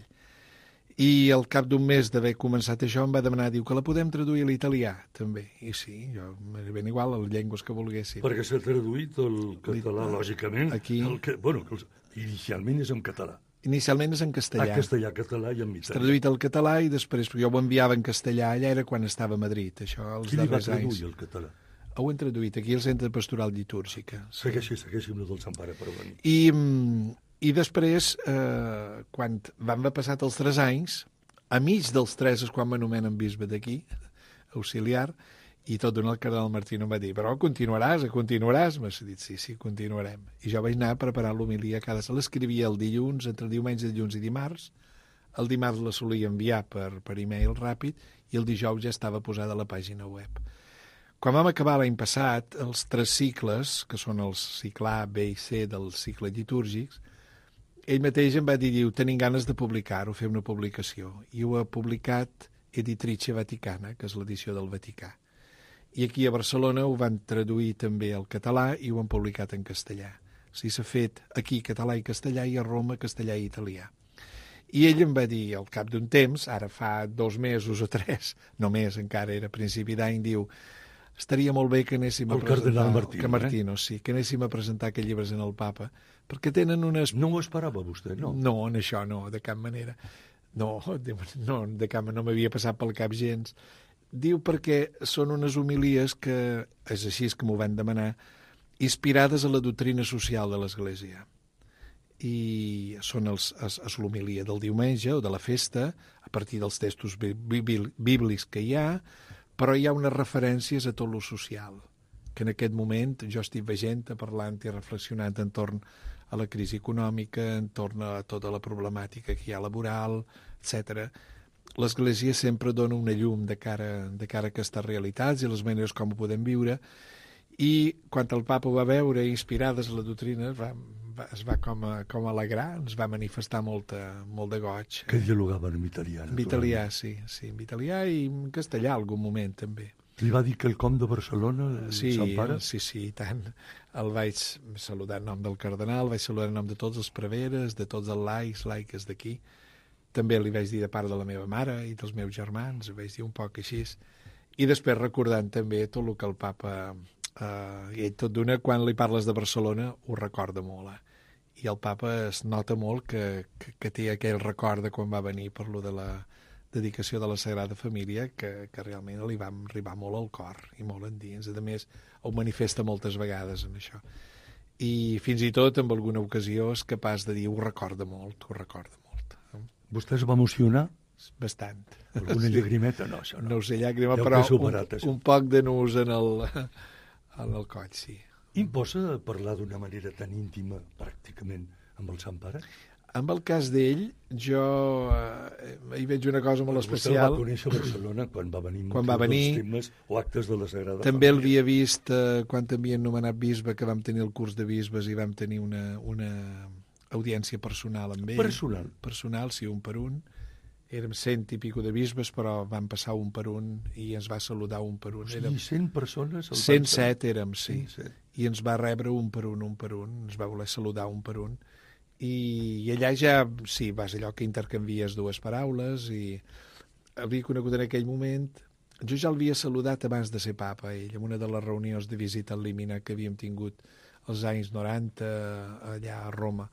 I al cap d'un mes d'haver començat això em va demanar, diu, que la podem traduir a l'italià, també. I sí, jo m'era ben igual, a les llengües que volguéssim. Perquè s'ha traduït el català, lògicament. Aquí. El que, bueno, que els, inicialment és en català. Inicialment és en castellà. Ah, castellà, català i en mitjà. Traduït al català i després, jo ho enviava en castellà, allà era quan estava a Madrid, això, els Qui li va darrers anys. traduir el català? Ho hem traduït aquí al Centre Pastoral Litúrgica. Sí. Segueixi, segueixi amb el del Sant Pare per venir. I, i després, eh, quan van haver passat els tres anys, a mig dels tres és quan m'anomenen bisbe d'aquí, auxiliar, i tot d'una el cardenal Martino em va dir, però continuaràs, continuaràs? M'ha dit, sí, sí, continuarem. I jo vaig anar a preparar l'homilia cada... L'escrivia el dilluns, entre diumenge, dilluns i dimarts. El dimarts la solia enviar per, per e-mail ràpid i el dijous ja estava posada a la pàgina web. Quan vam acabar l'any passat, els tres cicles, que són els cicle A, B i C dels cicles litúrgics, ell mateix em va dir, diu, tenim ganes de publicar-ho, fer una publicació. I ho ha publicat Editrice Vaticana, que és l'edició del Vaticà. I aquí a Barcelona ho van traduir també al català i ho han publicat en castellà. O sigui, s'ha fet aquí català i castellà i a Roma castellà i italià. I ell em va dir, al cap d'un temps, ara fa dos mesos o tres, no més, encara era a principi d'any, diu, estaria molt bé que anéssim a el presentar... cardenal Martino, que Martino, eh? Sí, que anéssim a presentar aquests llibres en el Papa, perquè tenen unes... No ho esperava vostè, no? No, en això no, de cap manera. No, de, no, de cap manera no m'havia passat pel cap gens. Diu perquè són unes homilies que, és així que m'ho van demanar, inspirades a la doctrina social de l'Església. I són els, és, és l'homilia del diumenge o de la festa, a partir dels textos bíblics que hi ha, però hi ha unes referències a tot lo social, que en aquest moment jo estic veient, parlant i reflexionant entorn a la crisi econòmica, entorn a tota la problemàtica que hi ha laboral, etcètera. L'Església sempre dona una llum de cara, de cara a aquestes realitats i les maneres com ho podem viure, i quan el Papa ho va veure, inspirades a la doctrina, es va, va, es va com, a, com a alegrar, ens va manifestar molta, molt de goig. Que dialogaven en italià. En italià, sí, sí, en italià i en castellà algun moment també. Li va dir que el com de Barcelona, sí, Sant Pare? Sí, sí, i tant. El vaig saludar en nom del cardenal, vaig saludar en nom de tots els preveres, de tots els laics, laiques d'aquí. També li vaig dir de part de la meva mare i dels meus germans, vaig dir un poc així. I després recordant també tot el que el Papa... Eh, i ell tot d'una, quan li parles de Barcelona, ho recorda molt. Eh? i el papa es nota molt que, que, que té aquell record de quan va venir per lo de la dedicació de la Sagrada Família, que, que realment li va arribar molt al cor i molt endins. A més, ho manifesta moltes vegades en això. I fins i tot, en alguna ocasió, és capaç de dir ho recorda molt, ho recorda molt. Vostè es va emocionar? Bastant. Alguna llagrimeta? No, això no. No ho sé, llàgrima, Ja ho però té superat, un, un poc de nus en el, en el coll, sí. Imposa parlar d'una manera tan íntima, pràcticament, amb el Sant Pare? Amb el cas d'ell, jo eh, hi veig una cosa molt Vostè especial. Vostè el va conèixer a Barcelona quan va venir Quan va venir, temes o actes de la Sagrada també Família. l'havia vist eh, quan t'havien nomenat bisbe, que vam tenir el curs de bisbes i vam tenir una, una audiència personal amb ell. Personal? Personal, sí, un per un. Érem cent i pico de bisbes, però van passar un per un i ens va saludar un per un. O sigui, érem... cent persones? cent set érem, sí. cent set. I ens va rebre un per un, un per un. Ens va voler saludar un per un. I, i allà ja, sí, vas allò que intercanvies dues paraules i havia conegut en aquell moment. Jo ja l'havia saludat abans de ser papa, ell, en una de les reunions de visita al Límina que havíem tingut als anys noranta allà a Roma.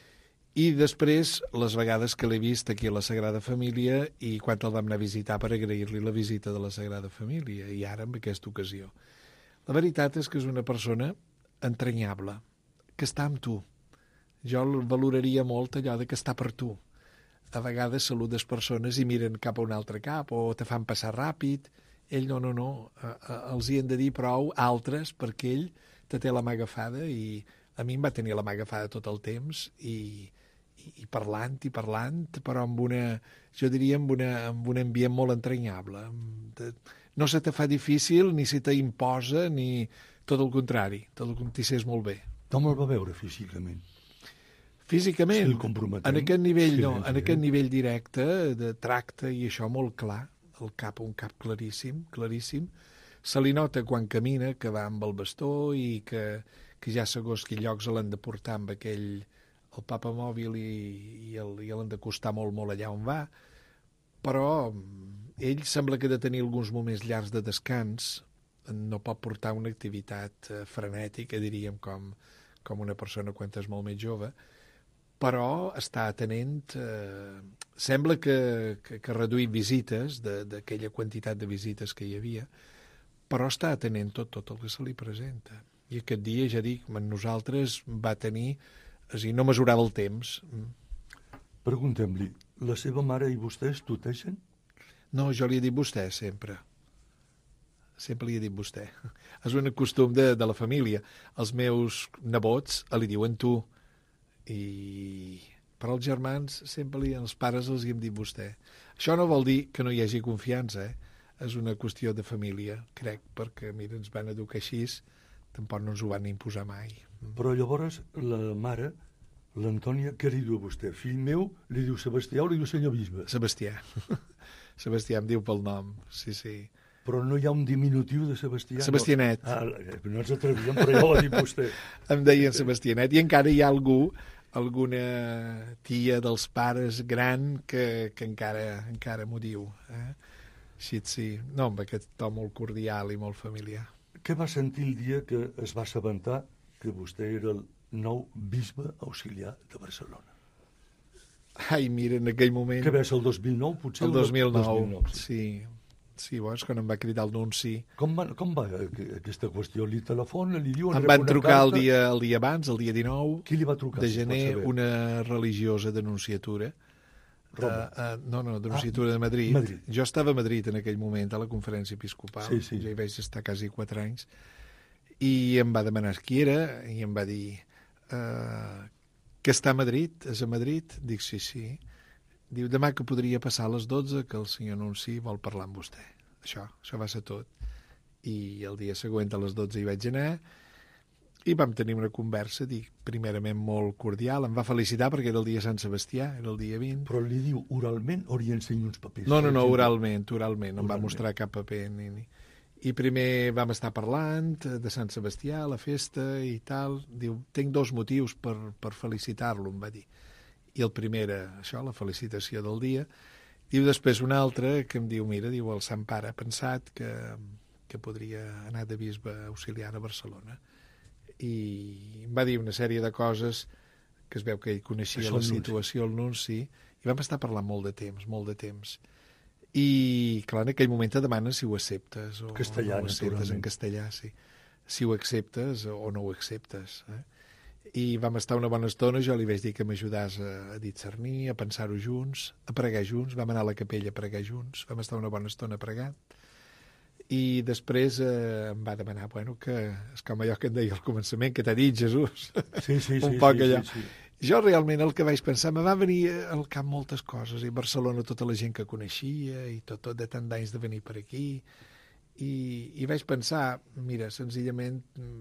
I després, les vegades que l'he vist aquí a la Sagrada Família i quan el vam anar a visitar per agrair-li la visita de la Sagrada Família, i ara en aquesta ocasió. La veritat és que és una persona entranyable, que està amb tu. Jo el valoraria molt allò de que està per tu. A vegades saludes persones i miren cap a un altre cap o te fan passar ràpid. Ell no, no, no. Els hi han de dir prou altres perquè ell te té la mà agafada i a mi em va tenir la mà agafada tot el temps i, i, i parlant i parlant, però amb una, jo diria, amb, una, amb un ambient molt entranyable. No se te fa difícil, ni se te imposa, ni tot el contrari. Tot el contrari, t'hi sents molt bé. Com el va veure físicament? Físicament, sí, en aquest nivell sí, no, sí, en aquest nivell directe, de tracte i això molt clar, el cap, un cap claríssim, claríssim. Se li nota quan camina, que va amb el bastó i que, que ja segons quins llocs l'han de portar amb aquell, el papa mòbil i, i l'han d'acostar molt, molt allà on va. Però ell sembla que ha de tenir alguns moments llargs de descans, no pot portar una activitat frenètica, diríem, com, com una persona quan és molt més jove, però està atenent, eh, sembla que, que, que ha reduït visites, d'aquella quantitat de visites que hi havia, però està atenent tot, tot el que se li presenta. I aquest dia, ja dic, amb nosaltres va tenir, és a dir, no mesurava el temps. Preguntem-li, la seva mare i vostè es tuteixen? No, jo li he dit vostè, sempre. Sempre li he dit vostè. És un costum de, de la família. Els meus nebots li diuen tu, i per als germans sempre li, els pares els hi hem dit vostè. Això no vol dir que no hi hagi confiança, eh? És una qüestió de família, crec, perquè mira, ens van educar així, tampoc no ens ho van imposar mai. Però llavors la mare, l'Antònia, què li diu a vostè? Fill meu, li diu Sebastià o li diu senyor bisbe? Sebastià. Sebastià em diu pel nom, sí, sí. Però no hi ha un diminutiu de Sebastià? Sebastianet. No, ah, no ens atrevíem, però ja ho ha dit vostè. Em deien Sebastianet, i encara hi ha algú, alguna tia dels pares gran que, que encara, encara m'ho diu. Eh? Així, sí. No, amb aquest to molt cordial i molt familiar. Què va sentir el dia que es va assabentar que vostè era el nou bisbe auxiliar de Barcelona? Ai, mira, en aquell moment... Que va ser el dos mil nou, potser? El dos mil nou, dos mil nou sí. sí. Sí, bo, és quan em va cridar el nunci. Com va, com va aquesta qüestió? Li telefona, li diuen... Em van trucar el dia, el dia abans, el dia dinou Qui li va trucar, de si gener, una religiosa denunciatura. Roma. Uh, uh, no, no, denunciatura ah, de Madrid. Madrid. Jo estava a Madrid en aquell moment, a la conferència episcopal. Sí, sí. Jo hi vaig estar quasi quatre anys. I em va demanar qui era i em va dir uh, que està a Madrid, és a Madrid? Dic, sí, sí. Diu, demà que podria passar a les dotze, que el senyor Nunci vol parlar amb vostè. Això, això va ser tot. I el dia següent a les dotze hi vaig anar i vam tenir una conversa, dic, primerament molt cordial. Em va felicitar perquè era el dia Sant Sebastià, era el dia vint. Però li diu oralment o li ensenya uns papers? No, no, no, oralment, oralment. No em va mostrar cap paper. Ni, ni. I primer vam estar parlant de Sant Sebastià, la festa i tal. Diu, tinc dos motius per, per felicitar-lo, em va dir. I el primer era això, la felicitació del dia. Diu després un altre que em diu, mira, diu, el Sant Pare ha pensat que, que podria anar de bisbe auxiliar a Barcelona. I em va dir una sèrie de coses que es veu que ell coneixia Això la el nunci. situació, el nunci, i vam estar parlant molt de temps, molt de temps. I, clar, en aquell moment te demanen si ho acceptes o Castellà, no ho acceptes naturalment. en castellà, sí. Si ho acceptes o no ho acceptes. Eh? I vam estar una bona estona, jo li vaig dir que m'ajudàs a, a discernir, a pensar-ho junts, a pregar junts, vam anar a la capella a pregar junts, vam estar una bona estona pregant, i després eh, em va demanar, bueno, que és com allò que em deia al començament, que t'ha dit Jesús, Sí, sí, sí. un poc sí, allò. sí, sí. Jo realment el que vaig pensar, me va venir al cap moltes coses, i a Barcelona tota la gent que coneixia, i tot, tot de tant d'anys de venir per aquí, i, i vaig pensar, mira, senzillament,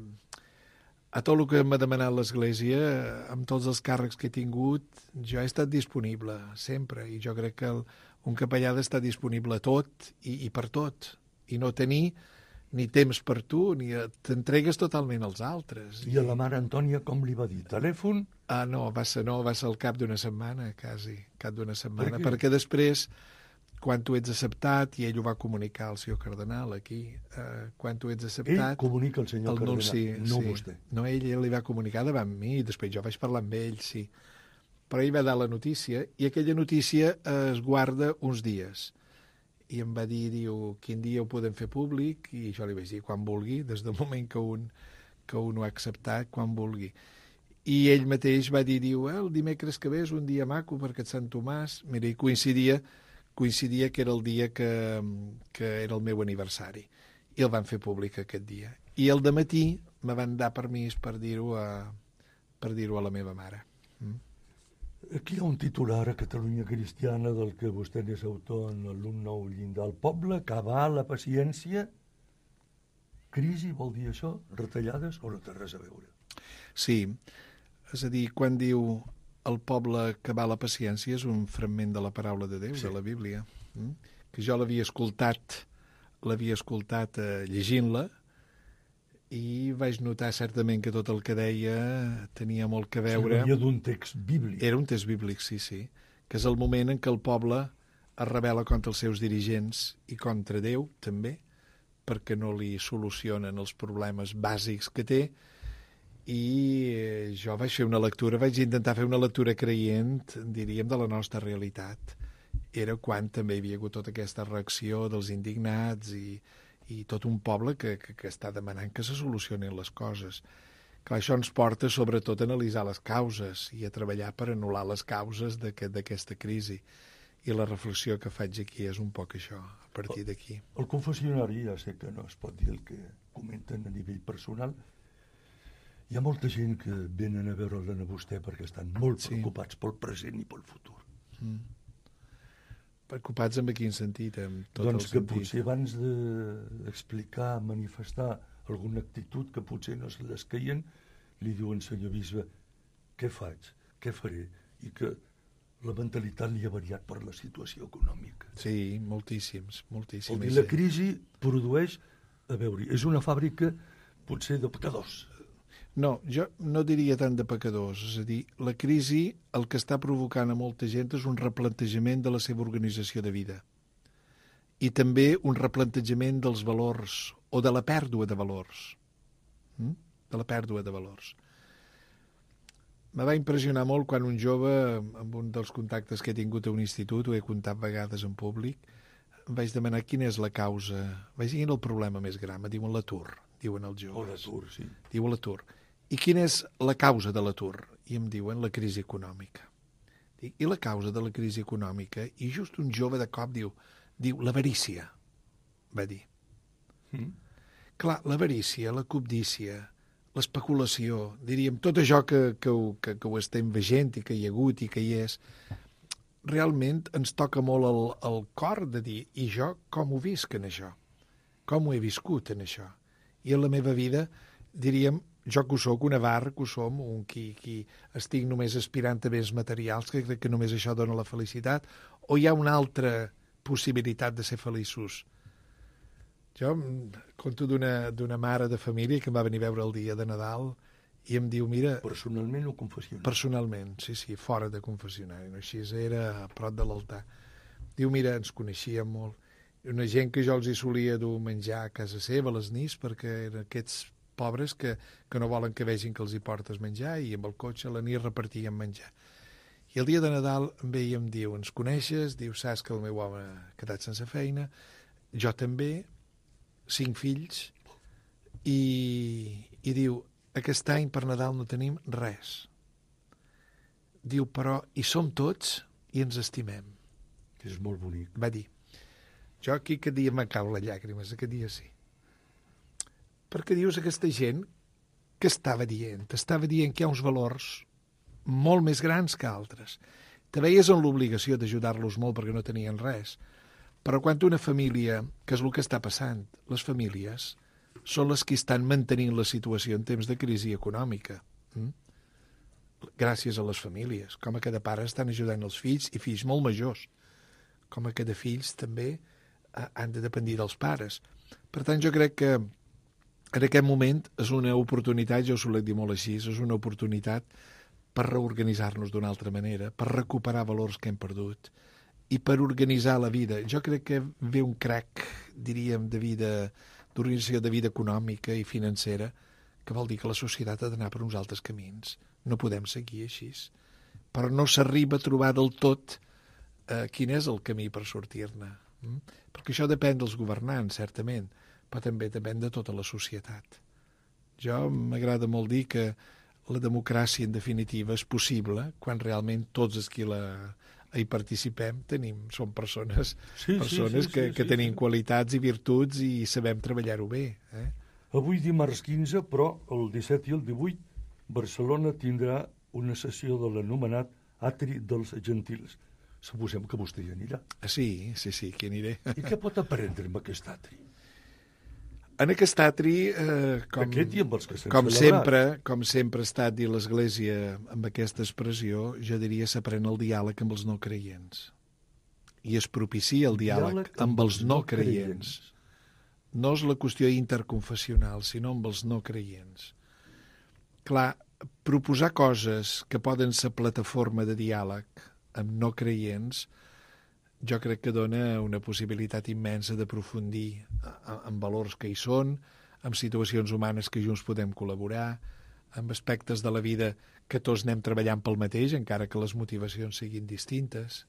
a tot el que m'ha demanat l'Església, amb tots els càrrecs que he tingut, jo he estat disponible, sempre, i jo crec que el, un capellà ha d'estar disponible a tot i, i per tot, i no tenir ni temps per tu, ni t'entregues totalment als altres. I a la mare Antònia com li va dir? Telèfon? Ah, no, va ser, no, va ser al cap d'una setmana, quasi, cap d'una setmana, Per què? perquè després, quan tu ets acceptat, i ell ho va comunicar al senyor cardenal aquí, eh, quan tu ets Ell acceptat... comunica al senyor el cardenal, nunci, no sí. vostè. No, ell, ell li va comunicar davant mi, i després jo vaig parlar amb ell, sí. Però ell va dar la notícia, i aquella notícia es guarda uns dies. I em va dir, diu, quin dia ho podem fer públic? I jo li vaig dir, quan vulgui, des del moment que un, que un ho ha acceptat, quan vulgui. I ell mateix va dir, diu, eh, el dimecres que ve és un dia maco perquè et Sant Tomàs... Mira, i coincidia, coincidia que era el dia que, que era el meu aniversari. I el van fer públic aquest dia. I el dematí me van dar permís per dir-ho a, per dir-ho a la meva mare. Mm? Aquí hi ha un titular a Catalunya Cristiana del que vostè és autor en l'Un nou llindar. El poble, cabal, la paciència... Crisi vol dir això? Retallades o no té res a veure? Sí, és a dir, quan diu el poble que va a la paciència és un fragment de la paraula de Déu, Sí. de la Bíblia, mm? que jo l'havia escoltat, l'havia escoltat eh, llegint-la, i vaig notar certament que tot el que deia tenia molt que veure... S'havia d'un text bíblic. Era un text bíblic, sí, sí, que és el moment en què el poble es rebel·la contra els seus dirigents i contra Déu, també, perquè no li solucionen els problemes bàsics que té, i eh, jo vaig fer una lectura, vaig intentar fer una lectura creient, diríem, de la nostra realitat. Era quan també hi havia hagut tota aquesta reacció dels indignats i, i tot un poble que, que, que està demanant que se solucionin les coses. Clar, això ens porta sobretot a analitzar les causes i a treballar per anul·lar les causes d'aquesta aquest, crisi. I la reflexió que faig aquí és un poc això, a partir d'aquí. El confessionari, ja sé que no es pot dir el que comenten a nivell personal, hi ha molta gent que venen a veure'l a vostè perquè estan molt Sí. preocupats pel present i pel futur. Mm. Preocupats en quin sentit? En tot Doncs el que sentit. potser abans d'explicar, de, manifestar alguna actitud que potser no se les caien, li diuen, senyor bisbe, què faig, què faré? I que la mentalitat li ha variat per la situació econòmica. Sí, moltíssims, Vol moltíssims. dir, la crisi produeix, a veure, és una fàbrica potser de pecadors. No, jo no diria tant de pecadors. És a dir, la crisi el que està provocant a molta gent és un replantejament de la seva organització de vida. I també un replantejament dels valors, o de la pèrdua de valors. Mm? De la pèrdua de valors. Me va impressionar molt quan un jove, amb un dels contactes que he tingut a un institut, ho he contat vegades en públic, em vaig demanar quina és la causa. Vaig dir, quin és el problema més gran? Me diuen l'atur, diuen els joves. O l'atur, sí. Diu l'atur. I quina és la causa de l'atur? I em diuen la crisi econòmica. Dic, i la causa de la crisi econòmica? I just un jove de cop diu, diu l'avarícia, va dir. Mm. Clar, l'avarícia, la cobdícia, l'especulació, diríem, tot això que, que, ho, que, que ho estem veient i que hi ha hagut i que hi és, realment ens toca molt el, el cor de dir, i jo com ho visc en això? Com ho he viscut en això? I en la meva vida, diríem, jo que ho soc, un avar, que ho som, un qui, qui estic només aspirant a béns materials, que crec que només això dona la felicitat, o hi ha una altra possibilitat de ser feliços? Jo conto d'una d'una mare de família que em va venir a veure el dia de Nadal i em diu, mira... Personalment o confessional? Personalment, sí, sí, fora de confessionari, no? Així era a prop de l'altar. Diu, mira, ens coneixíem molt. Una gent que jo els hi solia dur menjar a casa seva, a les nits, perquè eren aquests pobres que, que no volen que vegin que els hi portes menjar i amb el cotxe a la nit repartien menjar. I el dia de Nadal em ve i em diu, ens coneixes? Diu, saps que el meu home ha quedat sense feina, jo també, cinc fills, i, i diu, aquest any per Nadal no tenim res. Diu, però hi som tots i ens estimem. És molt bonic. Va dir, jo aquí aquest dia m'ha cau les llàgrimes, aquest dia sí. Perquè dius aquesta gent que estava dient, estava dient que hi ha uns valors molt més grans que altres. Te veies en l'obligació d'ajudar-los molt perquè no tenien res, però quan una família, que és el que està passant, les famílies són les que estan mantenint la situació en temps de crisi econòmica. Mm? Gràcies a les famílies, com a cada pare estan ajudant els fills, i fills molt majors, com a cada fills també han de dependre dels pares. Per tant, jo crec que en aquest moment és una oportunitat, jo ho solec dir molt així, és una oportunitat per reorganitzar-nos d'una altra manera, per recuperar valors que hem perdut i per organitzar la vida. Jo crec que ve un crac, diríem, de vida, d'organització de vida econòmica i financera, que vol dir que la societat ha d'anar per uns altres camins. No podem seguir així. Però no s'arriba a trobar del tot eh, quin és el camí per sortir-ne. Mm? Perquè això depèn dels governants, certament, però també depèn de tota la societat. Jo m'agrada molt dir que la democràcia, en definitiva, és possible quan realment tots els que la, hi participem tenim, som persones, sí, persones sí, sí, que, sí, que sí, tenim sí. qualitats i virtuts i sabem treballar-ho bé. Eh? Avui dimarts quinze, però el disset i el divuit, Barcelona tindrà una sessió de l'anomenat Atri dels Gentils. Suposem que vostè hi anirà. Ah, sí, sí, sí, que aniré. I què pot aprendre amb aquest atri? En aquest atri, eh, com, Aquest i amb els que s'han com celebrat. sempre, com sempre ha estat dit l'Església amb aquesta expressió, jo diria s'aprèn el diàleg amb els no creients. I es propicia el diàleg, diàleg amb, amb els no creients. No és la qüestió interconfessional, sinó amb els no creients. Clar, proposar coses que poden ser plataforma de diàleg amb no creients, jo crec que dona una possibilitat immensa d'aprofundir en valors que hi són, en situacions humanes que junts podem col·laborar, en aspectes de la vida que tots anem treballant pel mateix, encara que les motivacions siguin distintes.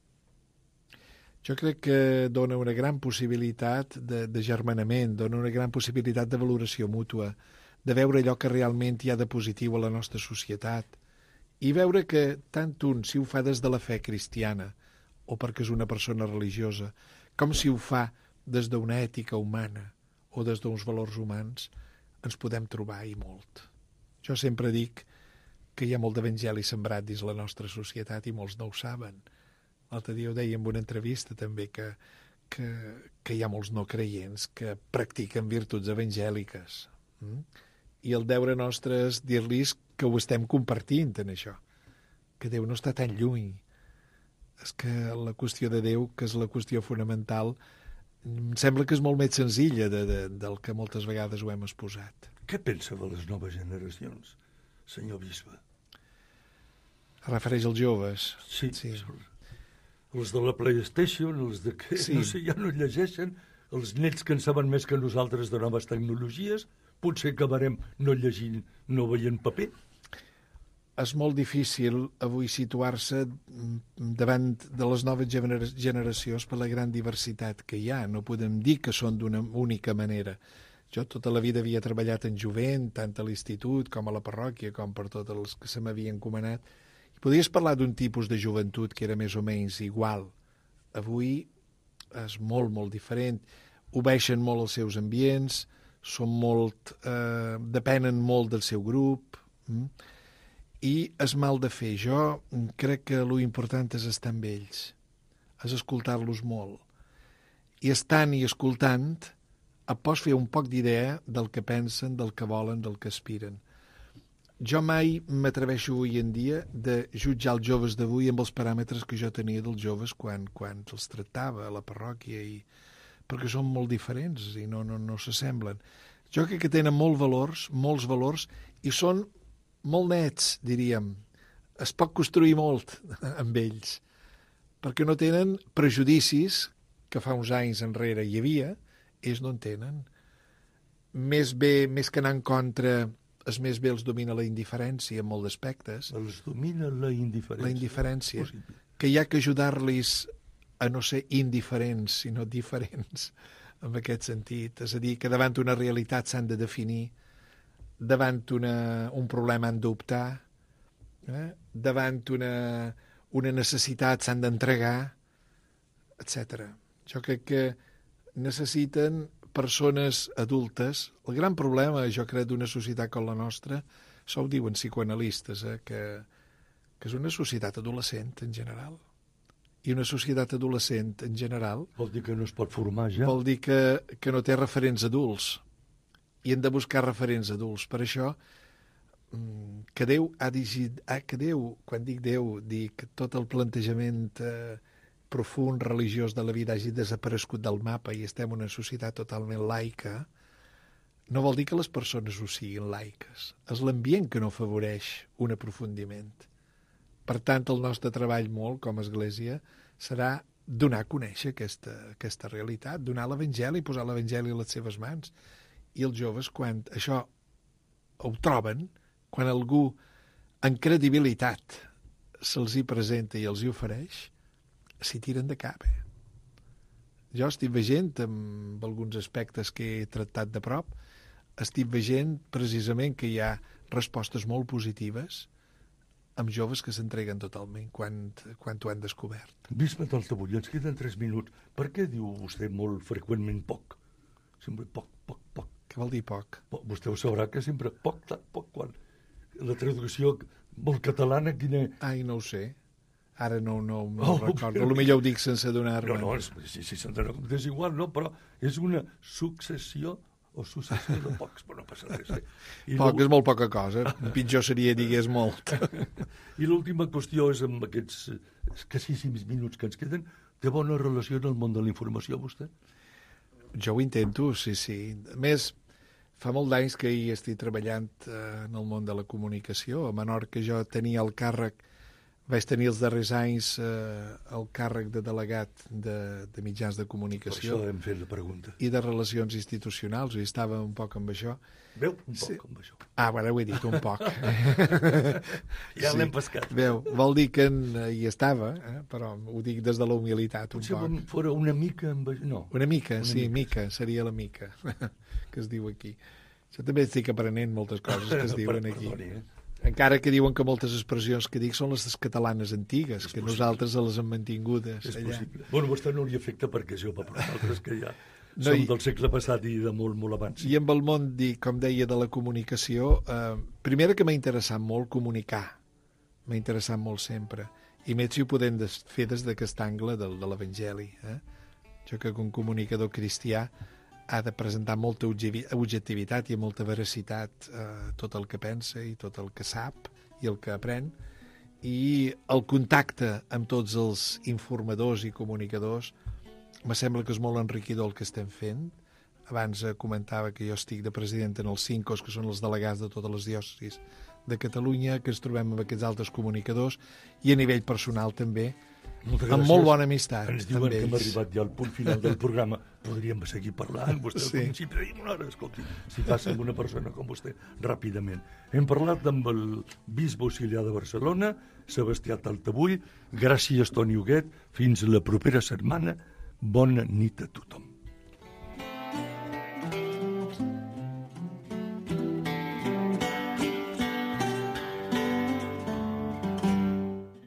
Jo crec que dona una gran possibilitat de, de germanament, dona una gran possibilitat de valoració mútua, de veure allò que realment hi ha de positiu a la nostra societat i veure que tant un, si ho fa des de la fe cristiana o perquè és una persona religiosa, com si ho fa des d'una ètica humana o des d'uns valors humans, ens podem trobar i molt. Jo sempre dic que hi ha molt d'evangeli sembrat dins la nostra societat i molts no ho saben. L'altre dia ho deia en una entrevista també que, que, que hi ha molts no creients que practiquen virtuts evangèliques. Mm? I el deure nostre és dir-los que ho estem compartint en això, que Déu no està tan lluny. És que la qüestió de Déu, que és la qüestió fonamental, em sembla que és molt més senzilla de, de, del que moltes vegades ho hem exposat. Què pensa de les noves generacions, senyor bisbe? Es refereix als joves. Sí, sí. Els de la PlayStation, els de que sí. no sé, ja no llegeixen, els nets que en saben més que nosaltres de noves tecnologies, potser acabarem no llegint, no veient paper. És molt difícil avui situar-se davant de les noves gener generacions per la gran diversitat que hi ha. No podem dir que són d'una única manera. Jo tota la vida havia treballat en jovent, tant a l'institut com a la parròquia, com per tots els que se m'havien encomanat. I podies parlar d'un tipus de joventut que era més o menys igual. Avui és molt, molt diferent. Obeixen molt els seus ambients, són molt, eh, depenen molt del seu grup, mm? I és mal de fer. Jo crec que l'important és estar amb ells, és escoltar-los molt. I estant i escoltant, et pots fer un poc d'idea del que pensen, del que volen, del que aspiren. Jo mai m'atreveixo avui en dia de jutjar els joves d'avui amb els paràmetres que jo tenia dels joves quan, quan els tractava a la parròquia, i, perquè són molt diferents i no, no, no s'assemblen. Jo crec que tenen molts valors, molts valors, i són molt nets, diríem. Es pot construir molt amb ells, perquè no tenen prejudicis que fa uns anys enrere hi havia, ells no en tenen. més bé, més que anar en contra, és més bé els domina la indiferència en molts aspectes. Els domina la indiferència. La indiferència. Que hi ha que ajudar-los a no ser indiferents, sinó diferents, en aquest sentit. És a dir, que davant una realitat s'han de definir, davant una, un problema han d'optar, eh? davant una, una necessitat s'han d'entregar, etcètera. Jo crec que necessiten persones adultes. El gran problema, jo crec, d'una societat com la nostra, això ho diuen psicoanalistes, eh? que, que és una societat adolescent en general. I una societat adolescent en general... Vol dir que no es pot formar ja? Vol dir que, que no té referents adults. I hem de buscar referents adults. Per això, que Déu ha dit... Que Déu, quan dic Déu, dic que tot el plantejament eh, profund, religiós de la vida hagi desaparegut del mapa i estem en una societat totalment laica, no vol dir que les persones ho siguin laiques. És l'ambient que no afavoreix un aprofundiment. Per tant, el nostre treball molt, com a Església, serà donar a conèixer aquesta, aquesta realitat, donar l'Evangeli, posar l'Evangeli a les seves mans. I els joves, quan això ho troben, quan algú en credibilitat se'ls hi presenta i els hi ofereix, s'hi tiren de cap. Eh? Jo estic veient, amb alguns aspectes que he tractat de prop, estic veient precisament que hi ha respostes molt positives amb joves que s'entreguen totalment quan, quan ho han descobert. Bisbe d'Altabull, ens queden tres minuts. Per què diu vostè molt freqüentment poc? Sempre poc, poc, poc. Què vol dir poc? poc. Vostè ho sabrà que sempre poc, tant, poc, quan. La traducció molt catalana, quina... Ai, no ho sé. Ara no, no, no oh, recordo. Però... Potser ho dic sense adonar-me. No, no, si, si se'n dona compte és igual, no? Però és una successió o successió de pocs, però no passa res. Eh? I Poc és molt poca cosa. Pitjor seria digués molt. I l'última qüestió és, amb aquests escassíssims minuts que ens queden, té bona relació en el món de la informació, vostè? Jo ho intento, sí, sí. A més, fa molt d'anys que hi estic treballant eh, en el món de la comunicació. A Menorca jo tenia el càrrec, vaig tenir els darrers anys eh, el càrrec de delegat de, de mitjans de comunicació. Per això hem fet la pregunta. I de relacions institucionals, i estava un poc amb això. Veu? Un poc sí. amb això. Ah, bueno, ho he dit, un poc. Ja sí. L'hem pescat. Veu, vol dir que en, hi estava, eh? Però ho dic des de la humilitat, un Potser poc. Potser fora una mica amb això, no. Una mica, una sí, mica. mica, seria la mica, que es diu aquí. Jo també estic aprenent moltes coses que es diuen aquí. Perdoni, eh? Encara que diuen que moltes expressions que dic són les catalanes antigues, és que possible. Nosaltres les hem mantingudes. És allà. possible. Bueno, vostè no li afecta perquè és jove, però nosaltres que ja no, som i, del segle passat i de molt, molt abans. I amb el món, com deia, de la comunicació, eh, primera que m'ha interessat molt comunicar. M'ha interessat molt sempre. I més si ho podem des, fer des d'aquest angle de, de l'Evangeli. Eh? Jo que un comunicador cristià ha de presentar molta objectivitat i molta veracitat eh, tot el que pensa i tot el que sap i el que aprèn, i el contacte amb tots els informadors i comunicadors me sembla que és molt enriquidor el que estem fent. Abans eh, comentava que jo estic de president en els CINCOS, que són els delegats de totes les diòcesis de Catalunya, que ens trobem amb aquests altres comunicadors, i a nivell personal també, amb molt bona amistat. Ens diuen que hem arribat ja al punt final del programa. Podríem seguir parlant. Vostè sí. Al principi deia una hora, escolti, si passa amb una persona com vostè, ràpidament. Hem parlat amb el bisbe auxiliar de Barcelona, Sebastià d'Altabull. Gràcies, Toni Huguet. Fins la propera setmana. Bona nit a tothom.